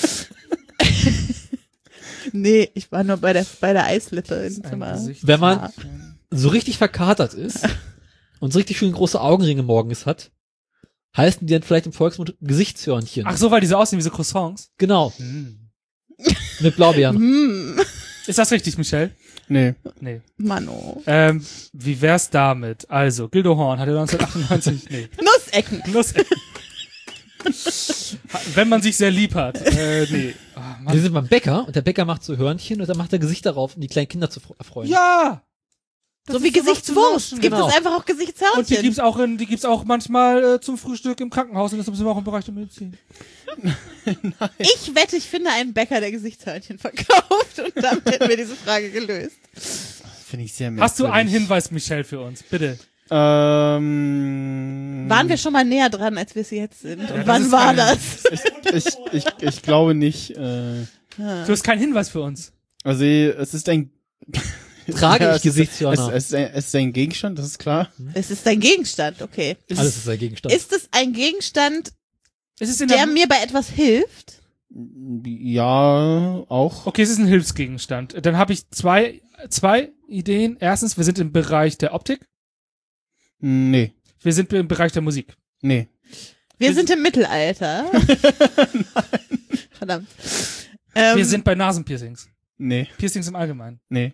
Nee, ich war nur bei der Eislippe in Ein Zimmer. Gesicht- Wenn man so richtig verkatert ist und so richtig schön große Augenringe morgens hat, heißen die dann vielleicht im Volksmund Gesichtshörnchen. Ach so, weil die so aussehen wie so Croissants. Genau, Hm. mit Blaubeeren. Hm, Ist das richtig, Michelle? Nee. Nee. Mano. Wie wär's damit? Also, Gildo Horn hatte 1998, nee. Nussecken. Nussecken. Wenn man sich sehr lieb hat. Nee. Oh, Mann. Wir sind beim Bäcker und der Bäcker macht so Hörnchen und dann macht er Gesicht darauf, um die kleinen Kinder zu erfreuen. Ja! So wie Gesichtswurst. Gibt Genau. es einfach auch Und die Gesichtshörnchen? gibt's auch manchmal zum Frühstück im Krankenhaus und das sind wir auch im Bereich der Medizin. Ich wette, ich finde einen Bäcker, der Gesichtshörnchen verkauft und damit hätten wir diese Frage gelöst. Finde ich sehr merkwürdig. Hast du einen Hinweis, Michelle, für uns? Bitte. Waren wir schon mal näher dran, als wir es jetzt sind? Und das wann ist war keine- das? Ich glaube nicht. Du hast keinen Hinweis für uns. Also es ist ein Trage Ja, ich Gesichtshörner? es ist ein Gegenstand, das ist klar. Es ist ein Gegenstand, okay. Alles ist ein Gegenstand. Ist es ein Gegenstand, Es ist in der mir bei etwas hilft? Ja, auch. Okay, es ist ein Hilfsgegenstand. Dann habe ich zwei Ideen. Erstens, wir sind im Bereich der Optik. Nee. Wir sind im Bereich der Musik. Nee. Wir sind im Mittelalter. Verdammt. Wir sind bei Nasenpiercings. Nee. Piercings im Allgemeinen. Nee.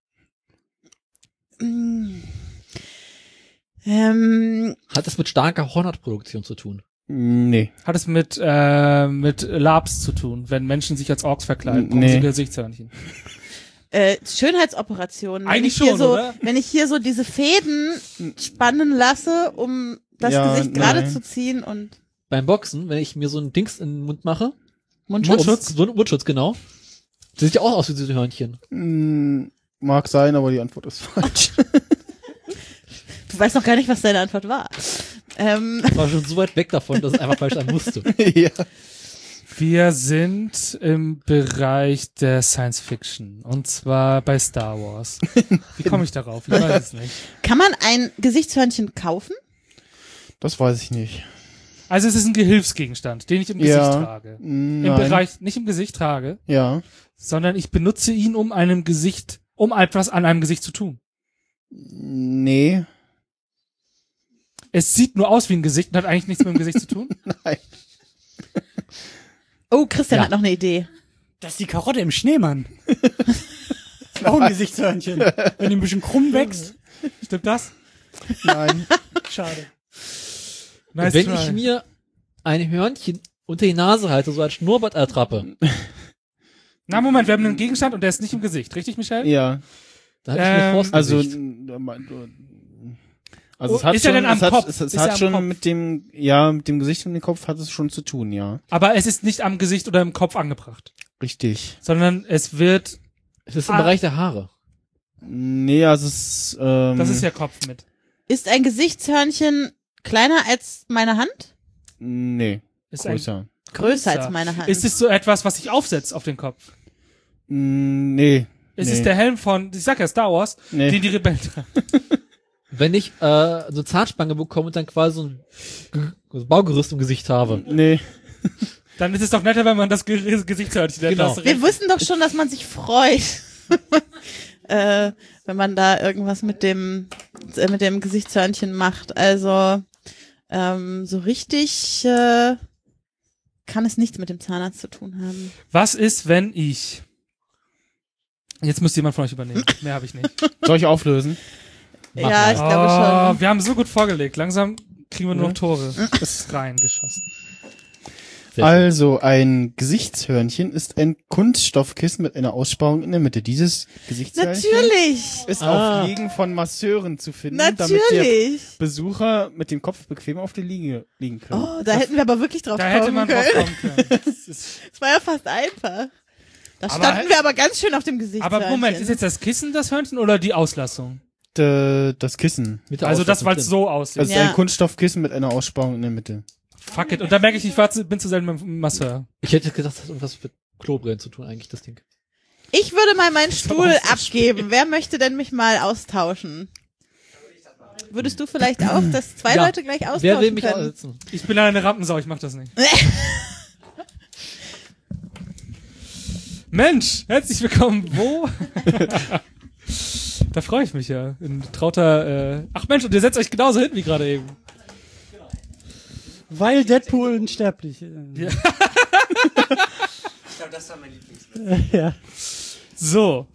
Hat es mit starker Hornhautproduktion zu tun? Nee. Hat es mit Labs zu tun, wenn Menschen sich als Orks verkleiden, brauchen Nee. sie Gesichtshörnchen. Schönheitsoperationen. Eigentlich wenn ich hier schon, so, oder? Wenn ich hier so diese Fäden spannen lasse, um das Ja, Gesicht gerade nein. zu ziehen und Beim Boxen, wenn ich mir so ein Dings in den Mund mache, Mundschutz? So ein Mundschutz, genau. Das sieht ja auch aus wie diese Hörnchen. Mag sein, aber die Antwort ist falsch. du weißt noch gar nicht, was deine Antwort war. Ich war schon so weit weg davon, dass es einfach falsch sein musste. Ja. Wir sind im Bereich der Science Fiction. Und zwar bei Star Wars. Wie komme ich darauf? Ich weiß es nicht. Kann man ein Gesichtshörnchen kaufen? Das weiß ich nicht. Also es ist ein Gehilfsgegenstand, den ich im Gesicht trage. Nein. Im Bereich, nicht im Gesicht trage, Ja. sondern ich benutze ihn, um etwas an einem Gesicht zu tun. Nee. Es sieht nur aus wie ein Gesicht und hat eigentlich nichts mit dem Gesicht zu tun. Nein. Oh, Christian Ja. hat noch eine Idee. Das ist die Karotte im Schneemann. Ist auch ein Gesichtshörnchen. Wenn die ein bisschen krumm wächst. Stimmt das? Nein. Schade. Nice Wenn try. ich mir ein Hörnchen unter die Nase halte, so als Schnurrbart ertrappe, Na, Moment, wir haben einen Gegenstand und der ist nicht im Gesicht. Richtig, Michelle? Ja. dann habe ich mir Forst Also, Gesicht. also Oh, es hat ist er schon, denn am es hat, Kopf? es Ist er hat am schon Kopf? mit dem Gesicht und dem Kopf hat es schon zu tun, ja. Aber es ist nicht am Gesicht oder im Kopf angebracht, Richtig. sondern es wird, Es ist im Bereich der Haare. Nee, also es das ist ja Kopf mit. Ist ein Gesichtshörnchen kleiner als meine Hand? Nee, Ist ein, größer. Größer als meine Hand. ist es so etwas, was sich aufsetzt auf den Kopf? Nee. Ist nee. es der Helm von, ich sag ja Star Wars, Nee. den die Rebellen tragen? Wenn ich so eine Zahnspange bekomme und dann quasi so ein Baugerüst im Gesicht habe. Nee. Dann ist es doch netter, wenn man das Gesichtshörnchen hat. Genau. Das Wir wussten doch schon, dass man sich freut, wenn man da irgendwas mit dem Gesichtshörnchen macht. Also so richtig kann es nichts mit dem Zahnarzt zu tun haben. Was ist, wenn ich... Jetzt müsst jemand von euch übernehmen. Mehr habe ich nicht. Soll ich auflösen? Mach Ja, mal. ich glaube schon. Wir haben so gut vorgelegt. Langsam kriegen wir nur noch Tore reingeschossen. Sehr schön. Also, ein Gesichtshörnchen ist ein Kunststoffkissen mit einer Aussparung in der Mitte. Dieses Gesichtshörnchen Natürlich. ist auf Liegen von Masseuren zu finden, damit der Natürlich. Besucher mit dem Kopf bequem auf der Liege liegen kann. Oh, da hätten wir aber wirklich drauf Da hätte kommen man drauf können. kommen können. Das war ja fast einfach. Da Aber- standen wir aber ganz schön auf dem Gesichtshörnchen. Aber Moment, ist jetzt das Kissen das Hörnchen oder die Auslassung? Das Kissen. Mit der Also das, Ausstattung weil es drin. so aussieht. Also Ja. ein Kunststoffkissen mit einer Aussparung in der Mitte. Fuck it. Und da merke ich bin zu selten mit dem Masseur. Ich hätte gedacht, das hat irgendwas mit Klobrillen zu tun, eigentlich, das Ding. Ich würde mal meinen Stuhl abgeben. Wer möchte denn mich mal austauschen? Würdest du vielleicht auch, dass zwei Ja. Leute gleich austauschen Wer will mich können? aussitzen? Ich bin eine Rampensau, ich mach das nicht. Mensch, herzlich willkommen. Wo? Da freue ich mich ja. In trauter, Ach Mensch, und ihr setzt euch genauso hin wie gerade eben. Weil Deadpool unsterblich. Ja. Ich glaube, das war mein Lieblingswitz. Ja. So.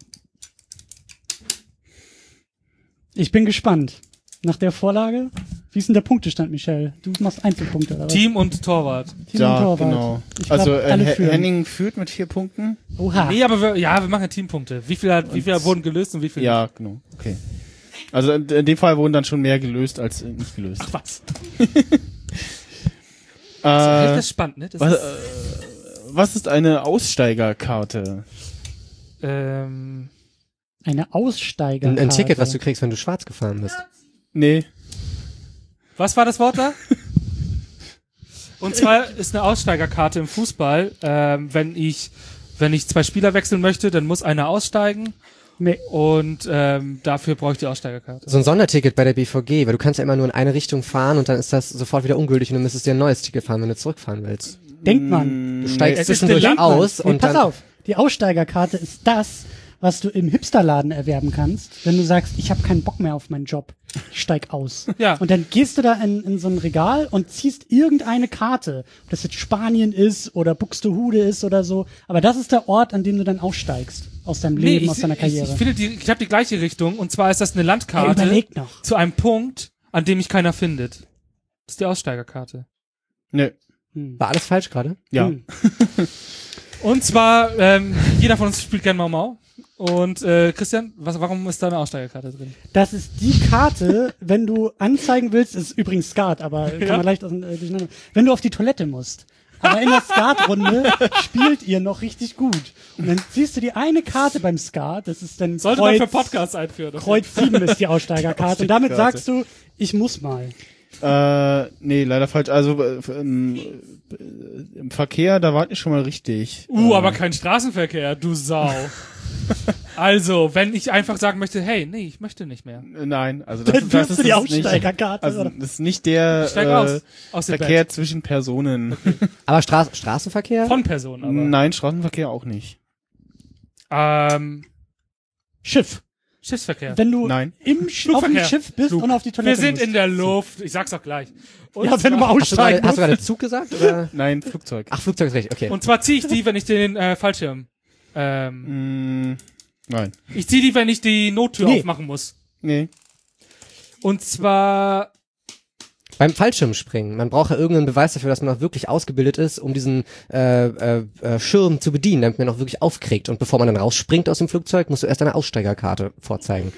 Ich bin gespannt. Nach der Vorlage, wie ist denn der Punktestand, Michelle? Du machst Einzelpunkte, oder? Team und Torwart. Team Ja, und Torwart. genau. Ich glaub, Also alle führen. Henning führt mit 4 Punkten. Oha. Nee, aber wir machen Teampunkte. Wie viel wurden gelöst und wie viel Ja, genau. Okay. Also in dem Fall wurden dann schon mehr gelöst als nicht gelöst. nicht? Was? Das Äh, ist spannend, ne? Das was, ist, was ist eine Aussteigerkarte? Eine Aussteiger. Ein Ticket, was du kriegst, wenn du schwarz gefahren bist. Nee. was war das Wort da? Und zwar ist eine Aussteigerkarte im Fußball, wenn ich 2 Spieler wechseln möchte, dann muss einer aussteigen Nee. und dafür brauche ich die Aussteigerkarte. So ein Sonderticket bei der BVG, weil du kannst ja immer nur in eine Richtung fahren und dann ist das sofort wieder ungültig und du müsstest dir ein neues Ticket fahren, wenn du zurückfahren willst. Denkt man. Du steigst Es ist zwischendurch eine aus Nee, und pass dann... auf, die Aussteigerkarte ist das, was du im Hipsterladen erwerben kannst, wenn du sagst, ich habe keinen Bock mehr auf meinen Job, ich steig aus. Ja. Und dann gehst du da in so ein Regal und ziehst irgendeine Karte, ob das jetzt Spanien ist oder Buxtehude ist oder so, aber das ist der Ort, an dem du dann aussteigst aus deinem Leben, aus deiner Karriere. Ich finde, ich habe die gleiche Richtung, und zwar ist das eine Landkarte Überleg noch. zu einem Punkt, an dem mich keiner findet. Das ist die Aussteigerkarte. Nee. War alles falsch gerade? Ja. Hm. Und zwar, jeder von uns spielt gern Mau Mau. Und Christian, warum ist da eine Aussteigerkarte drin? Das ist die Karte, wenn du anzeigen willst, ist übrigens Skat, aber kann man leicht durcheinander. Wenn du auf die Toilette musst. Aber in der Skatrunde spielt ihr noch richtig gut. Und dann ziehst du die eine Karte beim Skat, das ist dann Sollte man für Podcasts einführen. Kreuz 7 ist die Aussteigerkarte. Und damit sagst du, ich muss mal. Nee, leider falsch. Also im Verkehr, da wart ihr schon mal richtig. Aber kein Straßenverkehr, du Sau. Also, wenn ich einfach sagen möchte, hey, nee, ich möchte nicht mehr. Nein, also Dann das wirst du die ist Aussteigerkarte. nicht, also oder? das ist nicht der Steig aus dem Verkehr Bett. zwischen Personen. Aber Straßenverkehr? Von Personen, aber. Nein, Straßenverkehr auch nicht. Schiff. Schiffsverkehr. Wenn du Nein. auf dem Flugverkehr. Schiff bist Flug. und auf die Wir Toilette sind musst. in der Luft. Ich sag's auch gleich. Und Ja, wenn du mal zwar, aussteigen Hast du musst. gerade Zug gesagt? Oder? Nein, Flugzeug. Ach, Flugzeug ist recht, okay. und zwar ziehe ich die, wenn ich den Fallschirm. Nein. Ich ziehe die, wenn ich die Nottür Nee. aufmachen muss. Nee. Und zwar Beim Fallschirmspringen, man braucht ja irgendeinen Beweis dafür, dass man auch wirklich ausgebildet ist, um diesen Schirm zu bedienen, damit man auch wirklich aufkriegt. Und bevor man dann rausspringt aus dem Flugzeug, musst du erst eine Aussteigerkarte vorzeigen.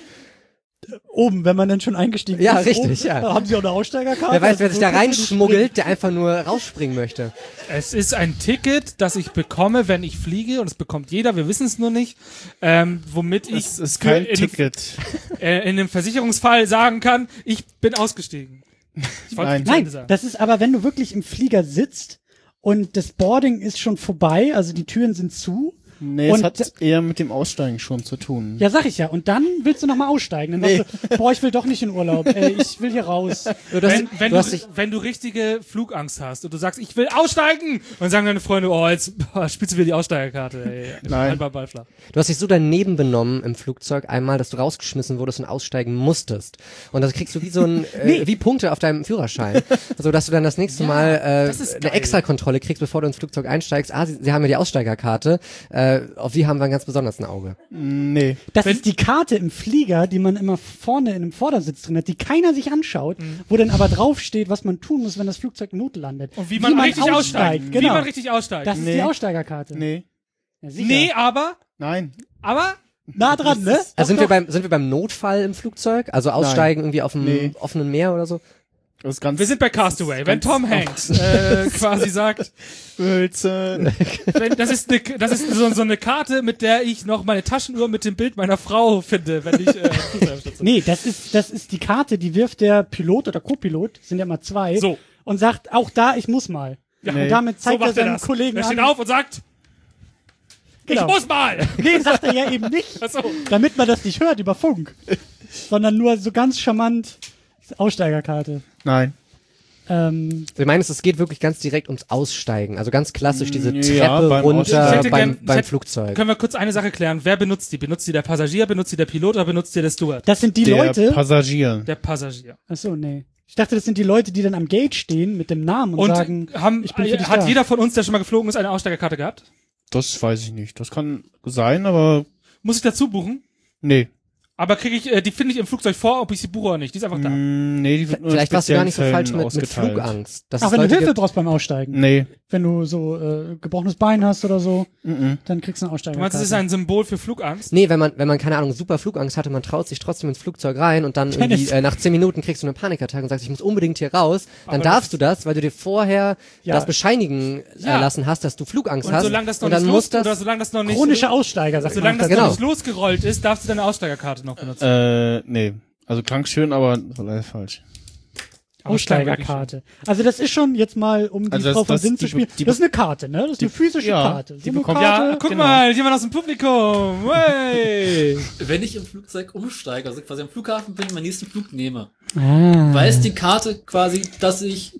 Oben, wenn man dann schon eingestiegen Ja, ist. richtig, oben, ja. Da haben sie auch eine Aussteigerkarte. Wer weiß, wer Also sich da so kannst du reinschmuggelt, der einfach nur rausspringen möchte. es ist ein Ticket, das ich bekomme, wenn ich fliege, und es bekommt jeder, wir wissen es nur nicht, womit ich Es ist für kein in, Ticket. in einem Versicherungsfall sagen kann, ich bin ausgestiegen. Ich wollte Nein. nicht zu Ende Nein, sagen. das ist aber, wenn du wirklich im Flieger sitzt und das Boarding ist schon vorbei, also die Türen sind zu. Nee, Und es hat eher mit dem Aussteigen schon zu tun. Ja, sag ich ja. Und dann willst du nochmal aussteigen. Dann sagst du, boah, ich will doch nicht in Urlaub. Ich will hier raus. Wenn du richtige Flugangst hast und du sagst, ich will aussteigen, dann sagen deine Freunde, oh, jetzt spielst du wieder die Aussteigerkarte. Ey. Nein. Halt mal Ball flach. Du hast dich so daneben benommen im Flugzeug einmal, dass du rausgeschmissen wurdest und aussteigen musstest. Und das kriegst du wie so ein, wie Punkte auf deinem Führerschein. Also, dass du dann das nächste Mal das ist eine geil. Extrakontrolle kriegst, bevor du ins Flugzeug einsteigst. Sie haben ja die Aussteigerkarte. Auf die haben wir ein ganz besonders ein Auge. Nee. Das ist die Karte im Flieger, die man immer vorne in einem Vordersitz drin hat, die keiner sich anschaut, wo dann aber draufsteht, was man tun muss, wenn das Flugzeug notlandet. Und wie man richtig aussteigt. Genau. Wie man richtig aussteigt. Das ist Nee. die Aussteigerkarte. Nee. Ja, sicher. Nee, aber Nein. Nah dran, ne? Also Doch, sind wir beim Notfall im Flugzeug? Also aussteigen irgendwie auf dem Nee. offenen Meer oder so? Das ist ganz. wir sind bei Castaway. Wenn Tom Hanks quasi sagt, Wilson. das ist so eine Karte, mit der ich noch meine Taschenuhr mit dem Bild meiner Frau finde, wenn ich Nee, das ist die Karte, die wirft der Pilot oder Co-Pilot, sind ja immer zwei, So. und sagt, auch da, ich muss mal. Ja, Und damit zeigt er macht er seinen das. Kollegen Er steht an. auf und sagt, Genau. ich muss mal. Nee, sagt er ja eben nicht. Ach so. Damit man das nicht hört über Funk. Sondern nur so ganz charmant Aussteigerkarte. Nein. Ich meine, es geht wirklich ganz direkt ums Aussteigen. Also ganz klassisch diese Ja, Treppe beim runter Aussteigen. beim Flugzeug. Können wir kurz eine Sache klären? Wer benutzt die? Benutzt die der Passagier, benutzt die der Pilot oder benutzt die der Steward? Das sind die Der Leute. Passagier. Der Passagier. Achso, nee. Ich dachte, das sind die Leute, die dann am Gate stehen mit dem Namen und, Und sagen, ich bin für dich hat da. jeder von uns, der schon mal geflogen ist, eine Aussteigerkarte gehabt? Das weiß ich nicht. Das kann sein, aber Muss ich dazu buchen? nee. Aber kriege ich, die finde ich im Flugzeug vor, ob ich sie buche oder nicht. Die ist einfach da. Nee, die wird nur in Vielleicht warst du gar nicht so speziellen falsch Fällen mit ausgeteilt. Flugangst. Dass Ach, es wenn du Leute Hilfe gibt, brauchst beim Aussteigen. Nee. Wenn du so gebrochenes Bein hast oder so, dann kriegst du eine Du Aussteigerkarte. meinst, das ist ein Symbol für Flugangst? Nee, wenn man, keine Ahnung, super Flugangst hatte, man traut sich trotzdem ins Flugzeug rein und dann irgendwie nach 10 Minuten kriegst du eine Panikattacke und sagst, ich muss unbedingt hier raus, dann Aber darfst du das, weil du dir vorher Ja. das bescheinigen Ja. lassen hast, dass du Flugangst Und hast. solange das noch und dann nicht muss solange das noch nicht, Chronische Aussteiger, sagt solange das man. Genau. noch nicht losgerollt ist, darfst du deine Aussteigerkarte noch benutzen. Nee. Also klang schön, aber leider falsch. Aussteigerkarte. Also das ist schon jetzt mal, um die Also Frau von Sinn zu die- spielen. die- Das ist eine Karte, ne? Das ist eine physische ja, Karte. die bekommt- Karte. Ja, guck genau. mal, jemand aus dem Publikum. Hey. Wenn ich im Flugzeug umsteige, also quasi am Flughafen bin, meinen nächsten Flug nehme, Ah. weiß die Karte quasi, dass ich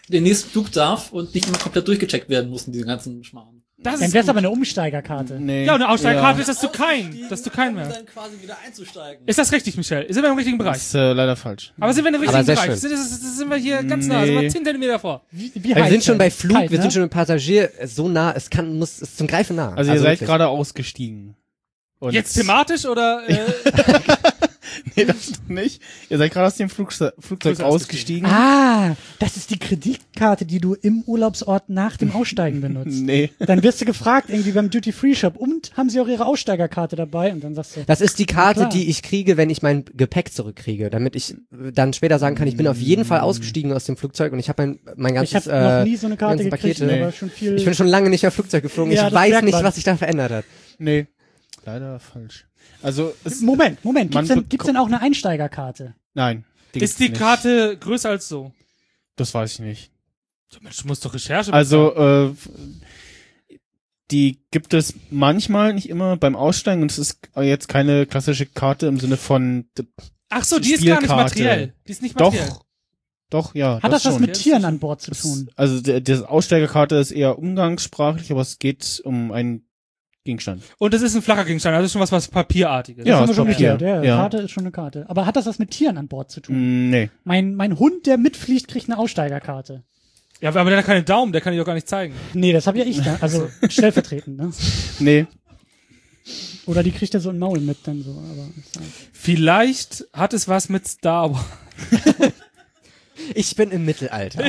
den nächsten Flug darf und nicht immer komplett durchgecheckt werden muss in diesen ganzen Schmarrn. Das Dann ist wär's gut. aber eine Umsteigerkarte. Nee. Ja, und eine Aussteigerkarte Ja. ist, dass du kein mehr. dann quasi wieder einzusteigen. Ist das richtig, Michelle? Sind wir im richtigen Das Bereich? ist leider falsch. Aber sind wir im Aber richtigen sehr Bereich? schön. Sind wir hier ganz nah, sind wir Nee. 10 Zentimeter vor. Wie Wir heißt sind schon das? bei Flug, Kalt, wir ne? sind schon im Passagier, so nah, es ist zum Greifen nah. Also ihr seid wirklich. gerade ausgestiegen. Und Jetzt thematisch oder? Nee, das noch nicht. Ihr seid gerade aus dem Flugzeug ausgestiegen. Ah, das ist die Kreditkarte, die du im Urlaubsort nach dem Aussteigen benutzt. Nee. Dann wirst du gefragt, irgendwie beim Duty-Free-Shop, und haben sie auch ihre Aussteigerkarte dabei? Und dann sagst du, Das ist die Karte, klar. die ich kriege, wenn ich mein Gepäck zurückkriege, damit ich dann später sagen kann, ich bin auf jeden Fall ausgestiegen aus dem Flugzeug und ich habe mein ich ganzes habe noch nie so eine Karte ganzen gekriegt, Pakete. aber schon viel. Ich bin schon lange nicht mehr Flugzeug geflogen. Ja, Ich das weiß merkt nicht, man. was sich da verändert hat. Nee. Leider falsch. Also es, Moment, Man gibt's denn auch eine Einsteigerkarte? nein. ist die gibt's nicht. Karte größer als so? Das weiß ich nicht. Mensch, du musst doch Recherche Also die gibt es manchmal, nicht immer beim Aussteigen, und es ist jetzt keine klassische Karte im Sinne von Ach so, die ist gar nicht Spielkarte. materiell. Die ist nicht materiell. doch, ja. Hat das was schon. mit Tieren an Bord zu tun? Also die Aussteigerkarte ist eher umgangssprachlich, aber es geht um einen Gegenstand. Und das ist ein flacher Gegenstand, also schon was Papierartiges. Ja, Das haben wir ist schon Papier. geklärt. Ja. Karte ist schon eine Karte. Aber hat das was mit Tieren an Bord zu tun? Nee. Mein Hund, der mitfliegt, kriegt eine Aussteigerkarte. Ja, aber der hat keine Daumen, der kann die doch gar nicht zeigen. Nee, das habe ja ich da. Also stellvertretend, ne? Nee. Oder die kriegt er so ein Maul mit dann so. Aber Vielleicht hat es was mit Star Wars. Ich bin im Mittelalter.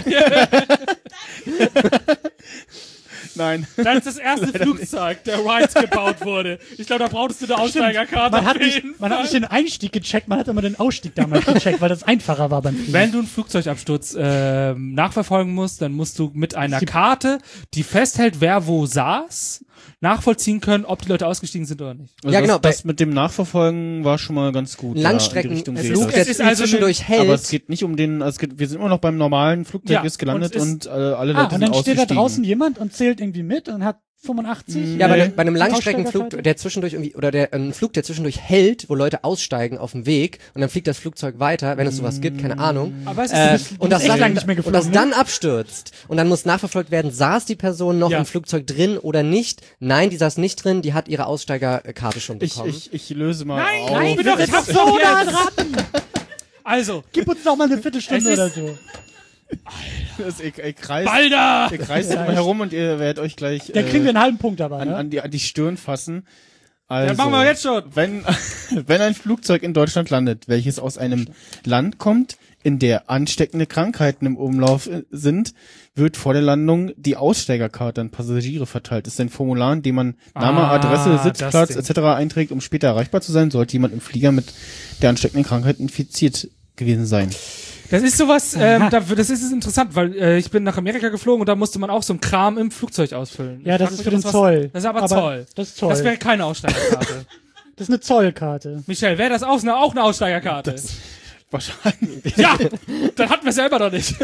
Nein. Das ist das erste Flugzeug, der Wright gebaut wurde. Ich glaube, da brauchtest du eine Aussteigerkarte. man hat auf nicht, jeden man hat Fall. nicht den Einstieg gecheckt, man hat immer den Ausstieg damals gecheckt, weil das einfacher war beim Fliegen. Wenn du einen Flugzeugabsturz nachverfolgen musst, dann musst du mit einer Karte, die festhält, wer wo saß, nachvollziehen können, ob die Leute ausgestiegen sind oder nicht. Also Ja, genau, Das mit dem Nachverfolgen war schon mal ganz gut. Langstreckenflug, ja, in die Richtung geht der Es ist also zwischendurch hält. Aber es geht nicht um den, also wir sind immer noch beim normalen Flugzeug, Ja, ist gelandet und es und alle Ah, Leute und sind dann steht da ausgestiegen. draußen jemand und zählt irgendwie mit und hat 85. Ja, Nee. bei einem Langstreckenflug, Aussteigerkarte? der zwischendurch irgendwie, oder ein Flug, der zwischendurch hält, wo Leute aussteigen auf dem Weg und dann fliegt das Flugzeug weiter, wenn es sowas gibt, keine Ahnung. Aber es ist Und das, echt dann, lange nicht mehr und geflogen, das ne? dann abstürzt und dann muss nachverfolgt werden, saß die Person noch Ja. im Flugzeug drin oder nicht? Nein, die saß nicht drin, die hat ihre Aussteigerkarte schon bekommen. Ich löse mal Nein, auf. nein, Doch, ich hab so nah dran. Also, Gib uns noch mal eine Viertelstunde Es ist- oder so. Ihr kreist Balder! immer herum und ihr werdet euch gleich Da kriegen wir einen halben Punkt dabei, an, ne? an die Stirn fassen. Also, Ja, machen wir jetzt schon. Wenn ein Flugzeug in Deutschland landet, welches aus einem Land kommt, in der ansteckende Krankheiten im Umlauf sind, wird vor der Landung die Aussteigerkarte an Passagiere verteilt. Das ist ein Formular, in dem man Name, Adresse, das Sitzplatz Ding. etc. einträgt, um später erreichbar zu sein, sollte jemand im Flieger mit der ansteckenden Krankheit infiziert gewesen sein. Das ist sowas, das ist interessant, weil ich bin nach Amerika geflogen und da musste man auch so einen Kram im Flugzeug ausfüllen. Ja, Ich das frag ist mich, für den ob was- Zoll. Das ist aber Zoll. Das ist Zoll. Das wäre keine Aussteigerkarte. Das ist eine Zollkarte. Michelle, wäre das auch eine Aussteigerkarte? Wahrscheinlich. Ja, dann hatten wir selber noch nicht.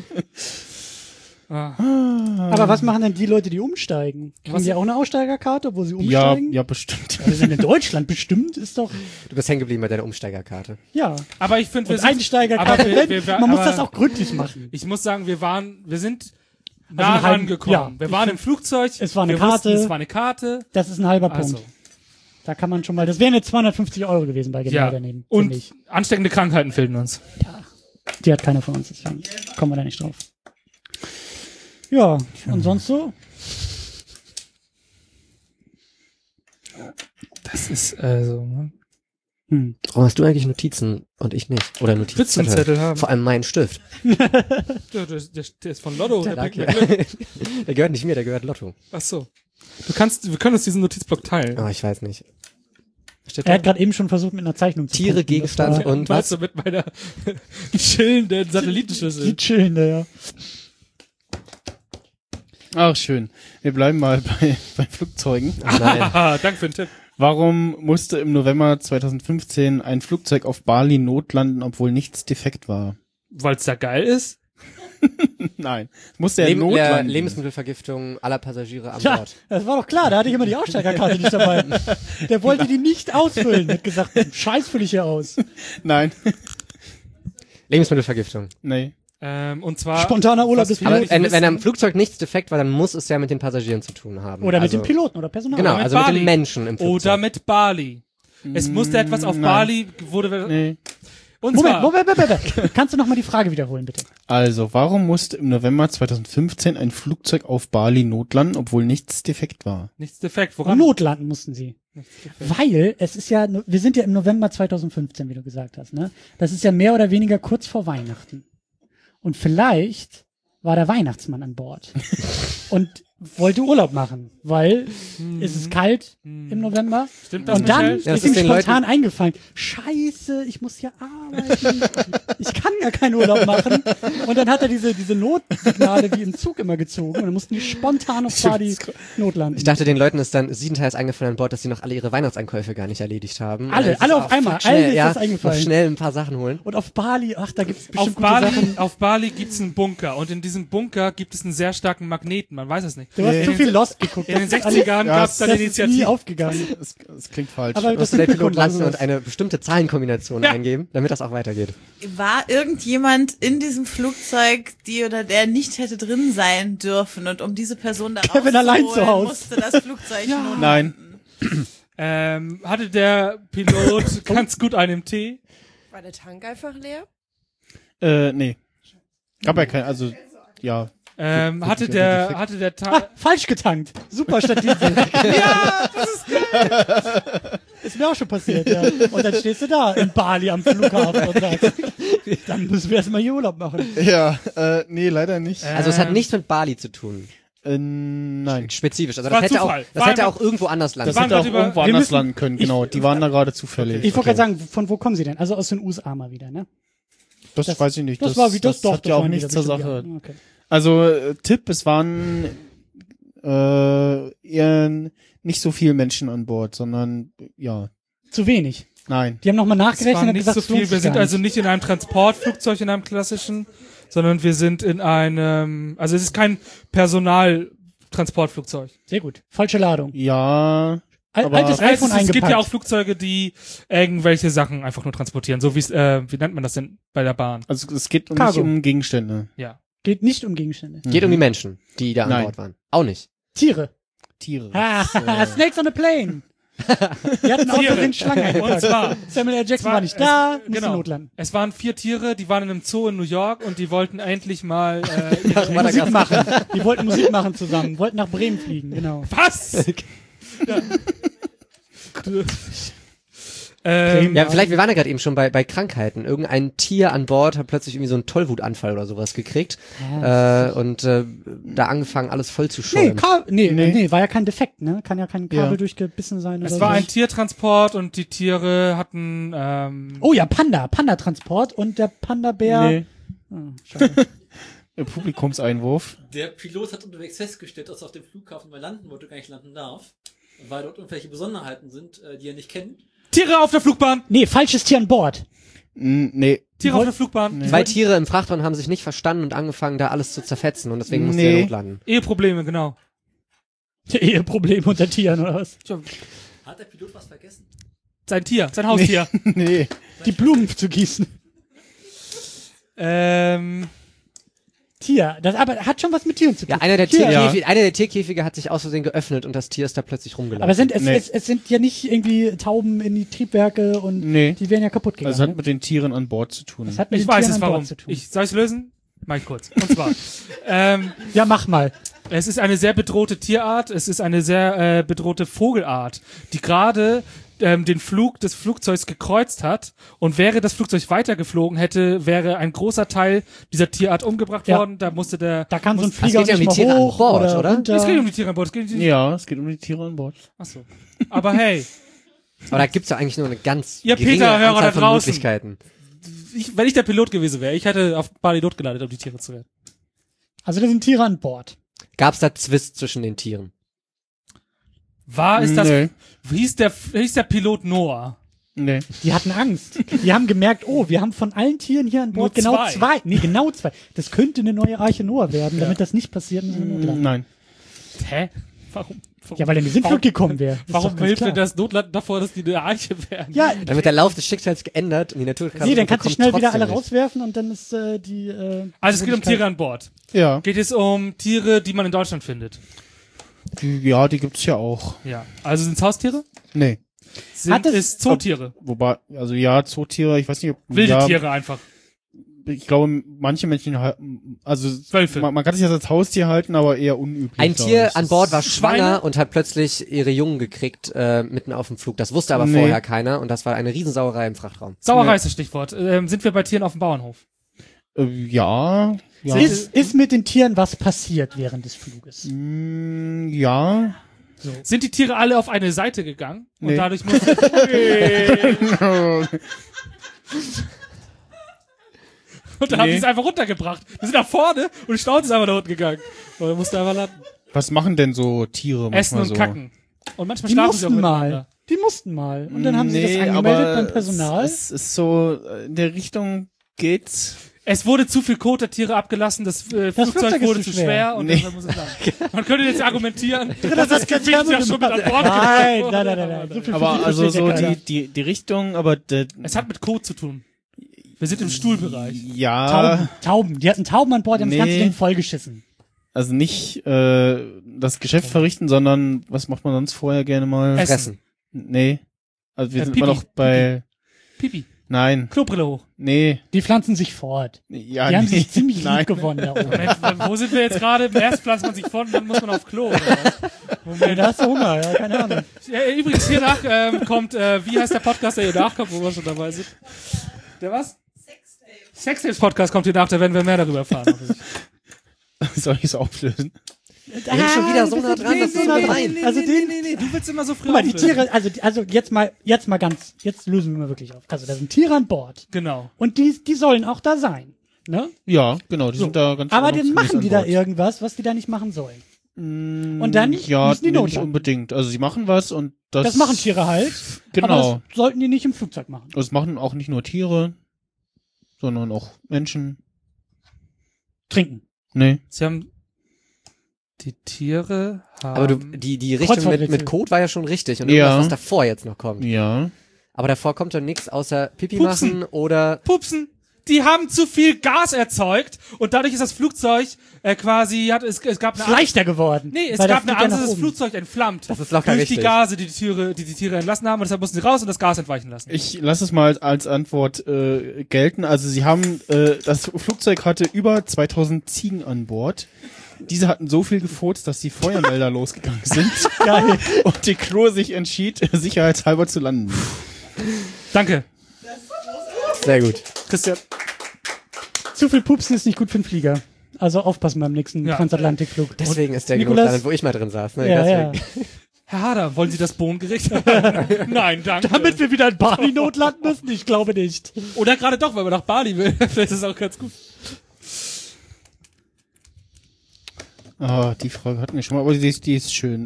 Aber was machen denn die Leute, die umsteigen? Haben die auch eine Aussteigerkarte, wo sie Ja, umsteigen? ja, bestimmt. Wir sind in Deutschland bestimmt, ist doch, Du bist hängen geblieben bei deiner Umsteigerkarte. ja. Aber ich finde, Und Einsteigerkarte, aber man muss aber- das auch gründlich machen. Ich muss sagen, wir sind nah einen halben- rangekommen. ja, wir ich waren find- im Flugzeug. es war eine wir wussten, Karte. es war eine Karte. Das ist ein halber Also, Punkt. Da kann man schon mal, das wären jetzt 250 € gewesen bei genau ja. daneben. Und finde ich. ansteckende Krankheiten fehlen uns. Die hat keiner von uns, deswegen kommen wir da nicht drauf. Ja, und sonst so? Das ist, also, ne? Warum hast du eigentlich Notizen und ich nicht? Oder Willst du einen Notizzettel? Zettel haben? Vor allem meinen Stift. Der ist von Lotto. Der bringt mir Glück. Der gehört nicht mir, der gehört Lotto. Ach so. Wir können uns diesen Notizblock teilen. Oh, ich weiß nicht. Steht Er da? hat gerade eben schon versucht, mit einer Zeichnung zu Tiere, punkten. Das Gegenstand war und Weißt was? du, mit meiner chillenden Die Satellitenschüssel. chillende, ja. Ach, schön. Wir bleiben mal bei Flugzeugen. Nein. Ah, danke für den Tipp. Warum musste im November 2015 ein Flugzeug auf Bali notlanden, obwohl nichts defekt war? Weil es da geil ist? Nein. Musste er notlanden. Lebensmittelvergiftung aller Passagiere an Ja, Bord. das war doch klar, da hatte ich immer die Aussteigerkarte nicht dabei. Der wollte die nicht ausfüllen, hat gesagt, Scheiß fülle ich hier aus. Nein. Lebensmittelvergiftung. Nee. Und zwar Spontaner Urlaub des Aber Piloten. wenn am Flugzeug nichts defekt war, dann muss es ja mit den Passagieren zu tun haben. Oder mit also, dem Piloten oder Personal. Genau, Oder mit also mit Bali. den Menschen im Flugzeug. oder mit Bali. Es musste etwas auf nein. Bali wurde Nee. und Moment, zwar Moment. Kannst du noch mal die Frage wiederholen, bitte? Also, warum musste im November 2015 ein Flugzeug auf Bali notlanden, obwohl nichts defekt war? nichts defekt. Woran? Notlanden mussten sie. Weil es ist ja, wir sind ja im November 2015, wie du gesagt hast, ne? Das ist ja mehr oder weniger kurz vor Weihnachten. Und vielleicht war der Weihnachtsmann an Bord und wollte Urlaub machen, weil es ist kalt im November. Stimmt das, Und dann Michel? Ja, das ist ihm ist den spontan eingefallen, Scheiße, ich muss hier arbeiten, ich kann ja keinen Urlaub machen. Und dann hat er diese Notsignale wie im Zug immer gezogen und dann mussten die spontan auf Bali notlanden. Ich dachte, den Leuten ist dann siebenteils eingefallen an Bord, dass sie noch alle ihre Weihnachtseinkäufe gar nicht erledigt haben. Alle auf einmal, Schnell, allen ist ja, das eingefallen. noch schnell ein paar Sachen holen. Und auf Bali, ach, da gibt's Auf bestimmt gute Sachen. Auf Bali gibt's einen Bunker und in diesem Bunker gibt es einen sehr starken Magneten. Man weiß es nicht. Du hast In zu den- viel Lost geguckt. In den Das ist 60ern gab's dann das ist nie Initiativen. aufgegangen. Es klingt falsch. Aber das Musste der sind Pilot landen Sekunden. und eine bestimmte Zahlenkombination Ja. eingeben, damit das auch weitergeht. War irgendjemand in diesem Flugzeug, die oder der nicht hätte drin sein dürfen und um diese Person da Kevin allein rauszuholen, zu Hause. musste das Flugzeug notlanden? Nein. Hatte der Pilot ganz gut einen Tee? War der Tank einfach leer? Nee. Gab ja kein, also, ja. Hatte wirklich der defekt. hatte der Ah, Ta falsch getankt. Super Statistik. Ja, das ist geil. Ist mir auch schon passiert, ja. Und dann stehst du da in Bali am Flughafen und sagst, dann müssen wir erstmal hier Urlaub machen. Ja, nee, leider nicht. Also es hat nichts mit Bali zu tun. Nein. Spezifisch. Also War das hätte Zufall. das War hätte einfach- auch irgendwo anders landen Das waren hätte auch grad über- irgendwo wir anders müssen- landen können, genau. Die waren da gerade zufällig. Ich wollte gerade sagen, von wo kommen sie denn? Also aus den USA mal wieder, ne? Das weiß ich nicht. Das war wie das doch. hat ja auch waren nichts wieder zur bestimmt, Sache. ja. Okay. Also, Tipp, es waren eher nicht so viele Menschen an Bord, sondern, ja, Zu wenig. nein. Die haben nochmal Es nachgerechnet war und nicht gesagt, so es lohnt viel. sich Wir sind gar also nicht. nicht in einem Transportflugzeug, in einem klassischen, sondern wir sind in einem, also es ist kein Personaltransportflugzeug. Sehr gut. Falsche Ladung. Ja, aber Altes Es, iPhone es gibt eingepackt. ja auch Flugzeuge, die irgendwelche Sachen einfach nur transportieren, so wie es, wie nennt man das denn bei der Bahn? also es geht nicht Cargo. um Gegenstände. Ja. Geht nicht um Gegenstände. Geht um die Menschen, die da an Nein. Bord waren. Auch nicht. Tiere. Tiere. Ah, Snakes on a Plane. Die hatten auch Tiere. den Schlangen eingepackt. Und zwar, Samuel L. Jackson war- war nicht da, es- musste genau. notlanden. es waren 4 Tiere, die waren in einem Zoo in New York und die wollten endlich mal Musik machen. Die wollten Musik machen zusammen, wollten nach Bremen fliegen, genau. Was? Ja, vielleicht, wir waren ja gerade eben schon bei Krankheiten. Irgendein Tier an Bord hat plötzlich irgendwie so einen Tollwutanfall oder sowas gekriegt. Und da angefangen, alles voll zu Nee, schäumen. nee, war ja kein Defekt, ne? Kann ja kein Kabel Ja. durchgebissen sein oder Es war so. ein Tiertransport und die Tiere hatten Oh ja, Panda-Transport und der Panda-Bär. Nee, Oh, schade. Publikumseinwurf. Der Pilot hat unterwegs festgestellt, dass er auf dem Flughafen mal landen wollte, gar nicht landen darf, weil dort irgendwelche Besonderheiten sind, die er nicht kennt. Tiere auf der Flugbahn! Nee, falsches Tier an Bord. Nee, Tiere auf der Flugbahn! Zwei Tiere im Frachtraum haben sich nicht verstanden und angefangen, da alles zu zerfetzen und deswegen musste er Nee. notlanden. Eheprobleme, genau. Eheproblem unter Tieren oder was? Hat der Pilot was vergessen? Sein Tier, sein Haustier. nee. Die Blumen zu gießen. Tier, das aber hat schon was mit Tieren zu tun. Ja, einer der Tier. Tierkäfige hat sich aus Versehen geöffnet und das Tier ist da plötzlich rumgelaufen. Aber Nee. es sind ja nicht irgendwie Tauben in die Triebwerke und Nee. die werden ja kaputt gegangen. Also es hat mit den Tieren an Bord zu tun. das hat mit Ich den weiß Tieren es an warum. Bord zu tun. Soll ich lösen? Mach ich kurz. Und zwar, Ja, mach mal. es ist eine sehr bedrohte Tierart, es ist eine sehr bedrohte Vogelart, die gerade den Flug des Flugzeugs gekreuzt hat und wäre das Flugzeug weitergeflogen hätte, wäre ein großer Teil dieser Tierart umgebracht Ja. worden. Da musste der... Da kann so ein Es Flieger geht ja um nicht die mal Tiere an hoch Bord, oder oder? runter. Es geht um die Tiere an Bord. Es geht um die... Ja, es geht um die Tiere an Bord. Achso. Aber hey, Aber da gibt's ja eigentlich nur eine ganz Ihr geringe Peter-Hörer Anzahl da von draußen. Möglichkeiten. wenn ich der Pilot gewesen wäre, ich hätte auf Bali Not gelandet, um die Tiere zu retten. Also da sind Tiere an Bord. Gab's da Zwist zwischen den Tieren? Ist das... Nee. Hieß der Pilot Noah? Nee. Die hatten Angst. Die haben gemerkt, oh, wir haben von allen Tieren hier an Bord Nur genau zwei. Nee, genau zwei. Das könnte eine neue Arche Noah werden. Damit das nicht passiert, müssen wir notlanden. Nein. Hä? Warum? Ja, weil er in die Sintflut gekommen wäre. Ist Warum doch ganz hilft denn klar. das Notlanden davor, dass die eine Arche werden? Ja, Dann wird der Lauf des Schicksals geändert und die Naturkatastrophe nee, dann kannst du kommt schnell wieder trotzdem alle nicht. rauswerfen und dann ist die Also es geht um Tiere an Bord. Ja. Geht es um Tiere, die man in Deutschland findet? Ja, die gibt's ja auch. Ja. Also sind es Haustiere? Nee. Sind Hat es- es Zootiere? Wobei, also ja, Zootiere, ich weiß nicht, ob Wilde ja, Tiere einfach. Ich glaube, manche Menschen halten, also Wölfe. man kann sich das als Haustier halten, aber eher unüblich. Ein glaub Tier ich. an Bord war schwanger Schweine? und hat plötzlich ihre Jungen gekriegt, mitten auf dem Flug. Das wusste aber Nee. vorher keiner und das war eine Riesensauerei im Frachtraum. Sauerei ist das Stichwort. Sind wir bei Tieren auf dem Bauernhof? Ja. Ja. Ist mit den Tieren was passiert während des Fluges? Ja. Sind die Tiere alle auf eine Seite gegangen? Und Nee. dadurch musste... Und dann haben die es einfach runtergebracht. Wir sind nach vorne und die Schnauze ist einfach nach unten gegangen. Und dann musste einfach landen. Was machen denn so Tiere Essen manchmal und so? kacken. Und manchmal Die schlafen sie auch mussten miteinander. mal. Die mussten mal. Und dann haben sie das Nee, angemeldet aber beim Personal. Es ist so, in der Richtung geht's. Es wurde zu viel Kot der Tiere abgelassen, das Flugzeug Flugzeug ist wurde zu zu schwer. schwer und Nee. deshalb muss es landen. Man könnte jetzt argumentieren, Das hat kein Gewicht ja schon mit an Bord Nein, gebracht nein, wurde. nein. So viel Aber Physik also versteht so ja keiner. die Richtung, aber Es hat mit Kot zu tun. Wir sind im Stuhlbereich. ja, Tauben. Die hatten Tauben an Bord, die haben das ganze Nee. Ding vollgeschissen. also nicht das Geschäft verrichten, sondern was macht man sonst vorher gerne mal? Essen. Fressen. Nee. Also wir sind Pipi. immer noch bei Pipi. Nein, Klobrille hoch. nee. Die pflanzen sich fort. Ja, Die haben nee. sich ziemlich Nein. lieb gewonnen da oben. Mensch, wo sind wir jetzt gerade? Erst pflanzt man sich fort und dann muss man auf Klo. Oder was? Moment. Da hast du Hunger, ja, keine Ahnung. Ja, übrigens, hier nach kommt, wie heißt der Podcast, der hier nachkommt, wo wir schon dabei sind? Der was? Sextapes-Podcast kommt hier nach, da werden wir mehr darüber erfahren. Soll ich es auflösen? Wir sind schon wieder so nah dran, das ist so gemein. Also den, nee, du willst immer so früh guck mal, die auflösen. Tiere, also jetzt mal ganz, jetzt lösen wir mal wirklich auf. Also da sind Tiere an Bord. Genau. Und die sollen auch da sein. Ne? Ja, genau, die sind da ganz Aber dann ordnungsgemäß machen an die da Bord. irgendwas, was die da nicht machen sollen. Und dann Ja, müssen die nee, nicht notlanden. unbedingt. Also sie machen was und das... Das machen Tiere halt. Genau. Aber das sollten die nicht im Flugzeug machen. Das machen auch nicht nur Tiere, sondern auch Menschen. Trinken. Nee. Sie haben, die Tiere haben... Aber die Richtung Kreuzfahrträtsel. mit Code war ja schon richtig und Ja. irgendwas, was davor jetzt noch kommt. Ja. Aber davor kommt doch nichts außer Pipi Pupsen. machen oder Pupsen. Die haben zu viel Gas erzeugt und dadurch ist das Flugzeug quasi, es gab eine Leichter geworden. Nee, es Weil gab das eine geht ja Angst, nach dass das oben. Flugzeug entflammt. Das ist locker durch richtig. die Gase, die die Tiere entlassen haben und deshalb mussten sie raus und das Gas entweichen lassen. Ich lasse es mal als Antwort gelten. Also sie haben, das Flugzeug hatte über 2000 Ziegen an Bord. Diese hatten so viel gefurzt, dass die Feuermelder losgegangen sind. Geil. Und die Crew sich entschied, sicherheitshalber zu landen. Danke, sehr gut. Christian. Zu viel Pupsen ist nicht gut für den Flieger. Also aufpassen beim nächsten Ja. Transatlantikflug. Deswegen ist der Nikolas- gelandet, wo ich mal drin saß. Ne? Ja, ja. Deswegen. Herr Hader, wollen Sie das Bohnengericht haben? Nein, danke. Damit wir wieder in Bali notlanden müssen? Ich glaube nicht. Oder gerade doch, weil man nach Bali will. Vielleicht ist es auch ganz gut. Ah, die Frage hatten wir schon mal, aber die ist schön.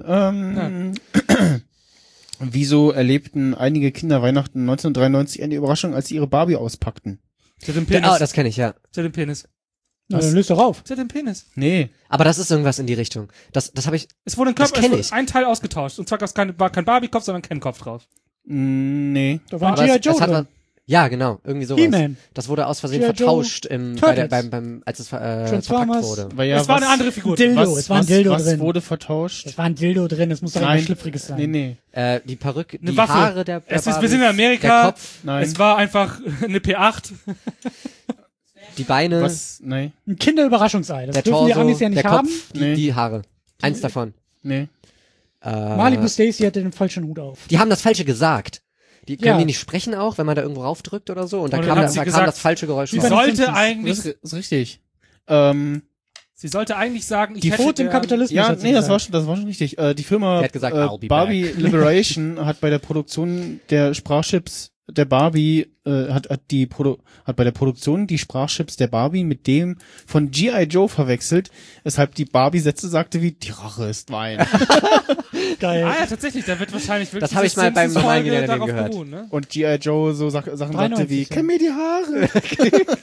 Wieso erlebten einige Kinder Weihnachten 1993 eine Überraschung, als sie ihre Barbie auspackten? Sie hat den Penis. Ah, das kenne ich, ja. Sie hat den Penis. Na, dann löst doch auf. Sie hat den Penis. Nee. Aber das ist irgendwas in die Richtung. Das habe ich. Es wurde Das kenn ich. ein Teil ausgetauscht. Und zwar war kein Barbie-Kopf, sondern kein Kopf drauf. Nee. Da war aber G.I. es Joe hat drin. was, ja, genau, irgendwie sowas. He-Man. Das wurde aus Versehen G.I. Joe, vertauscht Turtles. als es verpackt Transformers. wurde. Weil ja, Es war eine andere Figur. Dildo, es war ein Dildo was drin. wurde vertauscht? Es war ein Dildo drin, es muss doch Nein. irgendwas Schlüpfriges sein. Nee. Die Perücke, Eine die Waffe. Haare der Wir Barbie, sind in Amerika. der Kopf, Nein. Es war einfach eine P8. die Beine, Was? Nee. Ein Kinderüberraschungsei. Das der dürfen die Torso, Amis ja nicht der haben. Kopf, Nee. die Haare. Eins davon. Nee. Malibu Stacy hatte den falschen Hut auf. Die haben das Falsche gesagt. Die können Ja. die nicht sprechen auch, wenn man da irgendwo raufdrückt oder so? Und da Und kam, dann da, hat sie da kam gesagt, das falsche Geräusch Sie Wie raus. bei den sollte Simpsons. eigentlich, Das ist richtig. sie sollte eigentlich sagen, ich Die hätte Tod im gern- Kapitalismus. Ja, hat sie nee, das gesagt. war schon richtig. Die Firma Die hat gesagt, I'll be Barbie Liberation hat bei der Produktion der Sprachchips der Barbie hat bei der Produktion die Sprachchips der Barbie mit dem von G.I. Joe verwechselt, weshalb die Barbie Sätze sagte wie die Rache ist Wein. Geil. Ah ja, tatsächlich, da wird wahrscheinlich wirklich Das habe ich mal beim normalen Folge Wiedersehen darauf gehört. beruhen, ne? Und G.I. Joe so Sachen sagte 93, wie ja. kenn mir die Haare.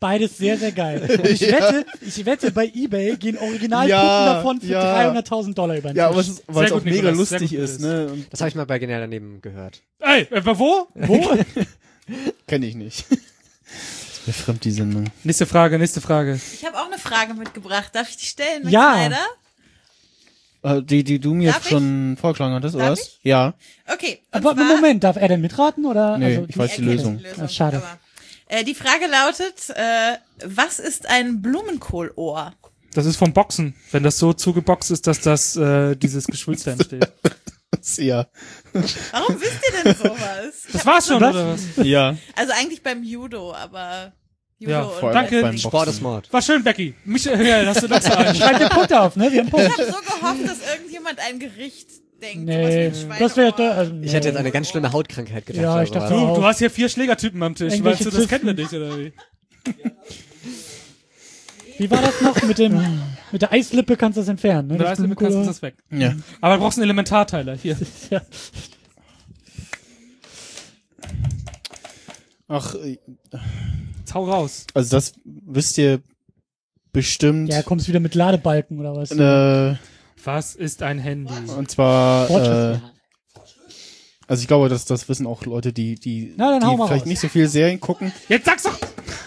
Beides sehr, sehr geil. Und ich wette, bei eBay gehen Originalpuppen Ja, davon für ja. $300.000 über den Ja, Tisch. aber weil es Sehr auch gut, mega Nikolas, sehr lustig gut, ist, ne? Und Das habe ich mal bei Genial daneben gehört. Ey, wo? Wo? kenn ich nicht. Ist mir fremd, die Sendung. Nächste Frage. Ich habe auch eine Frage mitgebracht. Darf ich die stellen, Max Ja. Snyder? Die du mir Darf ich? schon vorgeschlagen hattest, oder Darf was? Ja. Okay. und Aber zwar- Moment, darf er denn mitraten oder? Nee, also, ich weiß die Okay, Lösung. Ah, schade. Aber, die Frage lautet, was ist ein Blumenkohlohr? Das ist vom Boxen. Wenn das so zugeboxt ist, dass das dieses Geschwülz da entsteht. Ja. Warum wisst ihr denn sowas? Das war's schon, oder was? Ja. Also eigentlich beim Judo, aber Judo Ja, und vor allem Danke. beim Sport ist Boxen. Mord. War schön, Becky. Michael, hast du noch sagen? Schreib dir Punkte auf, ne? Wir haben Ich Punkte. habe so gehofft, dass irgendjemand ein Gericht denkt. Nee, sowas wie ein das wäre, Schweineohr. also, Ich hätte jetzt eine ganz schlimme Hautkrankheit gedacht. Ja, oder ich dachte sowas. auch. Du hast hier 4 Schlägertypen am Tisch. Irgendwelche Weißt du, das Zisten. kennen wir nicht, oder wie? Wie war das noch mit der Eislippe kannst du das entfernen, ne? Mit der Das Eislippe kannst du Blumenkohl- das weg. Ja. Aber du brauchst einen Elementarteiler. Hier. Ja. Ach, Jetzt hau raus. also das wisst ihr bestimmt. Ja, kommst wieder mit Ladebalken oder was? Was ist ein Handy? Und zwar, Fortschritt. also ich glaube, das wissen auch Leute, die Na, dann hau mal vielleicht raus. nicht so viel Serien gucken. Jetzt sag's doch!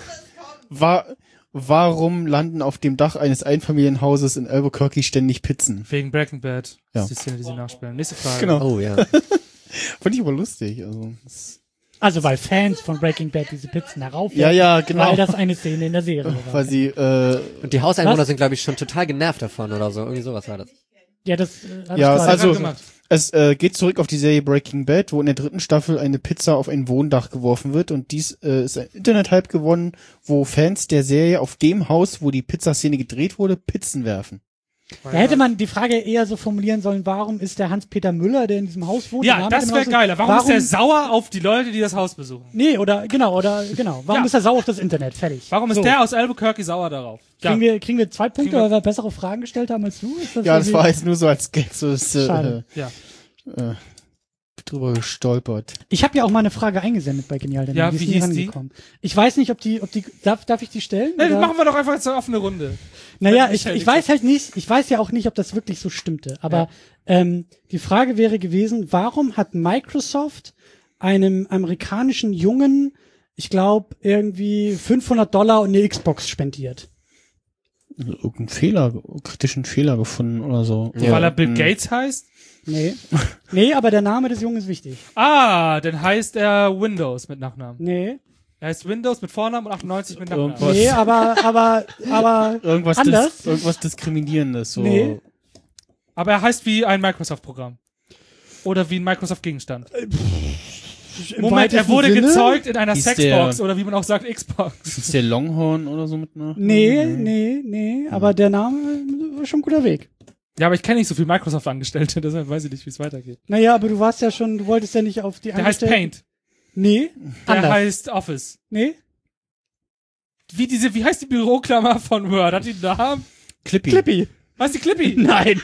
Warum landen auf dem Dach eines Einfamilienhauses in Albuquerque ständig Pizzen? Wegen Breaking Bad. Ja. Das ist die Szene, die sie nachspielen. Nächste Frage. Genau. Oh ja. Fand ich aber lustig. Also, Also weil Fans von Breaking Bad diese Pizzen heraufwerfen, ja, genau. weil das eine Szene in der Serie war. Weil sie, Und die Hauseinwohner Was? sind, glaube ich, schon total genervt davon oder so. Irgendwie sowas war das. Ja, das hab ja, ich gerade also gemacht. es geht zurück auf die Serie Breaking Bad, wo in der 3. Staffel eine Pizza auf ein Wohndach geworfen wird und dies ist ein Internet-Hype gewonnen, wo Fans der Serie auf dem Haus, wo die Pizzaszene gedreht wurde, Pizzen werfen. Da hätte man die Frage eher so formulieren sollen, warum ist der Hans-Peter Müller, der in diesem Haus wohnt? der Ja, Name das mit dem wäre Haus- geiler. Warum ist der sauer auf die Leute, die das Haus besuchen? Nee, genau. Warum Ja. ist er sauer auf das Internet? Fertig. Warum ist So. der aus Albuquerque sauer darauf? Ja. Kriegen wir 2 Punkte, Kriegen wir- weil wir bessere Fragen gestellt haben als du? Ist Ja, das irgendwie- war jetzt nur so als Gag, so ist Schade. Ja. drüber gestolpert. Ich habe ja auch mal eine Frage eingesendet bei Genial, denn Ja, die ist wie nie hieß die? rangekommen. Ich weiß nicht, ob die, darf ich die stellen? Nee, oder? machen wir doch einfach jetzt eine offene Runde. Naja, Wenn ich Michael weiß halt nicht, ich weiß ja auch nicht, ob das wirklich so stimmte, aber die Frage wäre gewesen, warum hat Microsoft einem amerikanischen Jungen, ich glaube, irgendwie $500 und eine Xbox spendiert? Irgendeinen kritischen Fehler gefunden oder so. Ja. Weil er Bill Gates heißt? Nee, aber der Name des Jungen ist wichtig. Ah, dann heißt er Windows mit Nachnamen. Nee, Er heißt Windows mit Vornamen und 98 mit Nachnamen. Irgendwas. nee, aber Irgendwas, anders? irgendwas Diskriminierendes. So. Nee. Aber er heißt wie ein Microsoft-Programm. Oder wie ein Microsoft-Gegenstand. im Moment, er weitesten wurde Sinne? gezeugt in einer Hieß Sexbox der- oder wie man auch sagt, Xbox. Ist der Longhorn oder so mit einer? Nee, aber der Name war schon ein guter Weg. Ja, aber ich kenne nicht so viele Microsoft-Angestellte, deshalb weiß ich nicht, wie es weitergeht. Naja, aber du wolltest ja nicht auf die Der heißt Paint. Nee, Der anders. heißt Office. Nee, Wie heißt die Büroklammer von Word? Hat die einen Namen? Clippy. Was ist die Clippy? Nein.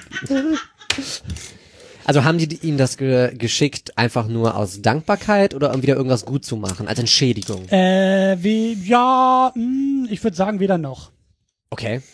Also haben die ihnen das geschickt einfach nur aus Dankbarkeit oder um wieder irgendwas gut zu machen, als Entschädigung? Ich würde sagen weder noch. Okay.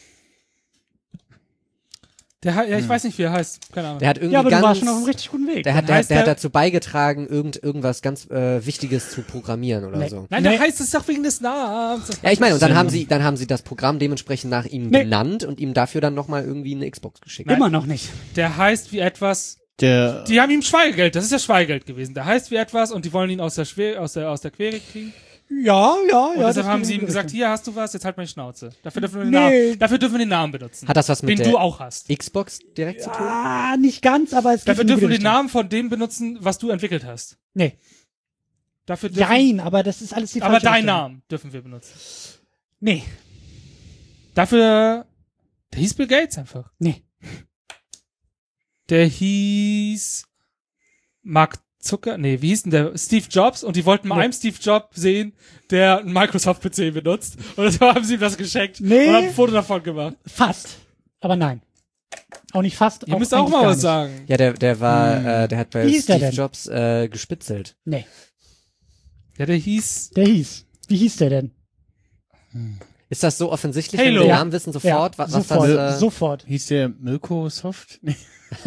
Ich weiß nicht, wie er heißt. Keine Ahnung. Der hat irgendwie Ja, aber du ganz, warst schon auf einem richtig guten Weg. der hat heißt der- dazu beigetragen, irgendwas ganz Wichtiges zu programmieren oder Nee. so. Nein, Nee. der heißt es doch wegen des Namens. Ja, ich meine, und dann haben sie das Programm dementsprechend nach ihm Nee. benannt und ihm dafür dann nochmal irgendwie eine Xbox geschickt. Immer noch nicht. Der heißt wie etwas. Der, Die haben ihm Schweigegeld. Das ist ja Schweigegeld gewesen. Der heißt wie etwas und die wollen ihn aus der Quere kriegen. Ja. Und deshalb das haben geht sie in ihm die gesagt, Richtung. hier hast du was, jetzt halt meine Schnauze. Dafür dürfen wir den, Nee. Namen, dafür dürfen wir den Namen benutzen. Hat das was mit den der du auch hast. Xbox direkt zu tun? Nicht ganz, aber es geht Dafür in die dürfen wir den Richtung. Namen von dem benutzen, was du entwickelt hast. Nee. Dafür dürfen, Nein, aber das ist alles die aber falsche deinen Richtung. Namen dürfen wir benutzen. Nee. Dafür, der hieß Bill Gates einfach. Nee. Der hieß Mark wie hieß denn der? Steve Jobs und die wollten mal Nee. einen Steve Jobs sehen, der einen Microsoft-PC benutzt. Und deshalb haben sie ihm das geschenkt Nee. und haben ein Foto davon gemacht. Fast. Aber nein. Auch nicht fast. Ihr müsst auch eigentlich mal gar was nicht. sagen. Ja, der war, der hat bei Wie hieß der Steve denn? Jobs gespitzelt. Nee. Ja, der hieß, Der hieß. Wie hieß der denn? Ist das so offensichtlich, Halo. wenn wir den Namen wissen sofort, was sofort, das... sofort. Hieß der Mirko Soft? Nee.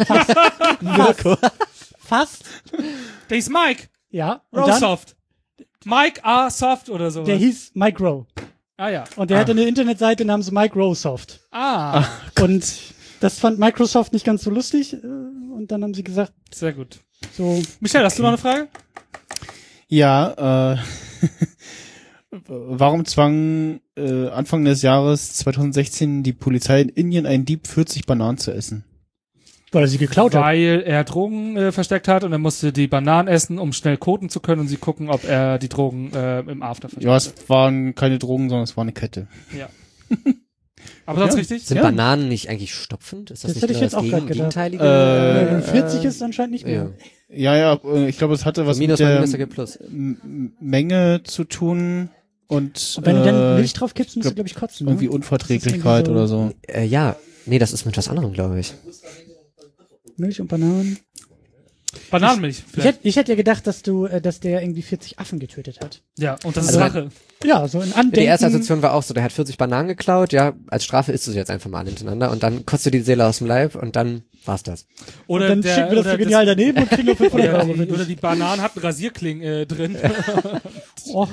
Fast. Der ist Mike. Ja. Und dann, Rosoft. Mike A. Soft oder sowas. der hieß Mike Rowe. Ah ja. Und der hatte eine Internetseite namens Mike Rowe Soft. Ah, Und das fand Microsoft nicht ganz so lustig. Und dann haben sie gesagt, sehr gut. so, Michelle, hast du noch eine Frage? Ja, warum zwang Anfang des Jahres 2016 die Polizei in Indien einen Dieb 40 Bananen zu essen? weil er sie geklaut hat. Weil er Drogen versteckt hat und er musste die Bananen essen, um schnell koten zu können und sie gucken, ob er die Drogen im After versteckt Ja, es waren keine Drogen, sondern es war eine Kette. Ja. Aber sonst richtig? Sind Ja. Bananen nicht eigentlich stopfend? Ist das, Das nicht hätte ich jetzt auch gerade gedacht. gegenteilige? 40 ist anscheinend nicht mehr. Ja, ich glaube, es hatte was Minus mit mal der Minus ergibt Plus. Menge zu tun und Und wenn du dann Milch drauf kippst, musst du, glaub, glaube ich, kotzen. irgendwie Ne? Unverträglichkeit Das ist irgendwie oder so. Ja, nee, das ist mit was anderem, glaube ich. Milch und Bananen. Bananenmilch. Ich hätte ja gedacht, dass der irgendwie 40 Affen getötet hat. Ja, und das ist Also Rache. Ja, so in Andenken. Die erste Assoziation war auch so, der hat 40 Bananen geklaut, ja, als Strafe isst du sie jetzt einfach mal alle hintereinander und dann kotzt du die Seele aus dem Leib und dann war's das. Oder Und dann schicken wir das so genial daneben und kriegen nur 500 oder, Euro. oder die Bananen hatten Rasierklingen drin. Oh.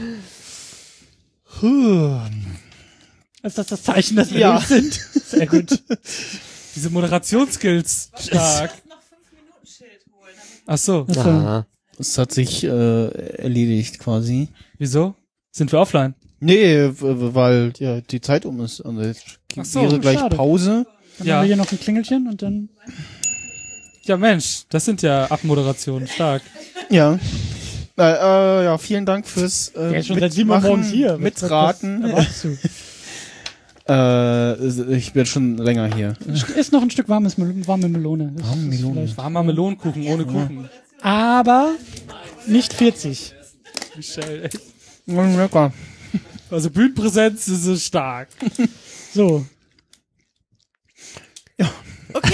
Ist das Zeichen, dass wir Ja. durch sind? Sehr gut. Diese Moderationsskills stark. Ach so, Ah. Es hat sich erledigt quasi. wieso? Sind wir offline? Nee, weil ja die Zeit um ist. Also jetzt Ach so, wäre gleich schade. Pause. Dann Ja. haben wir hier noch ein Klingelchen und dann... Ja Mensch, das sind ja Abmoderationen, stark. Ja. Ja, vielen Dank fürs Der ist schon seit 7 Uhr morgens hier. Mitraten. Was erwartest du? Ich bin schon länger hier. Ist noch ein Stück warme Melone. Das Warme ist Melone. vielleicht- Warmer Melonenkuchen ohne Kuchen. Aber nicht 40. Michelle, echt. Lecker. Also Bühnenpräsenz ist so stark. So. Okay,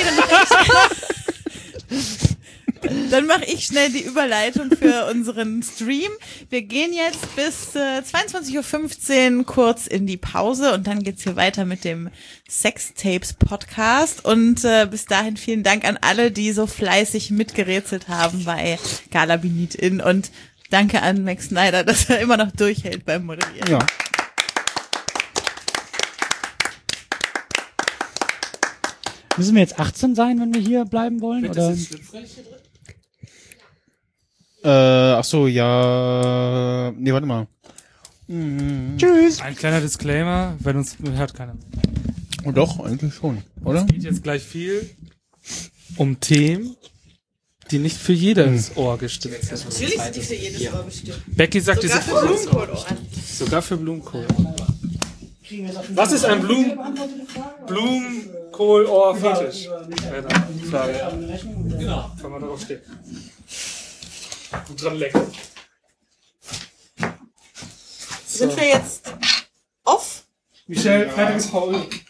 dann mache ich schnell die Überleitung für unseren Stream. Wir gehen jetzt bis 22:15 Uhr kurz in die Pause und dann geht's hier weiter mit dem Sextapes Podcast. Und bis dahin vielen Dank an alle, die so fleißig mitgerätselt haben bei Gala Be Need In. Und danke an Max Snyder, dass er immer noch durchhält beim Moderieren. Ja. Müssen wir jetzt 18 sein, wenn wir hier bleiben wollen? Oder? Ach so, ja. Nee, warte mal. Tschüss. Ein kleiner Disclaimer, wenn uns hört keiner. Oh, doch, eigentlich schon, oder? Es geht jetzt gleich viel um Themen, die nicht für jedes Ohr gestimmt sind. Natürlich sind die für jedes Ohr bestimmt. Becky sagt, die sind Sogar für Blumenkohlohren. sogar für Blumenkohl. Was ist ein Blumenkohl-Ohr-Fetisch? Frage. Genau. Kann man darauf stehen. Und dran lecken. Sind wir jetzt off? Michelle, fertiges VÖ.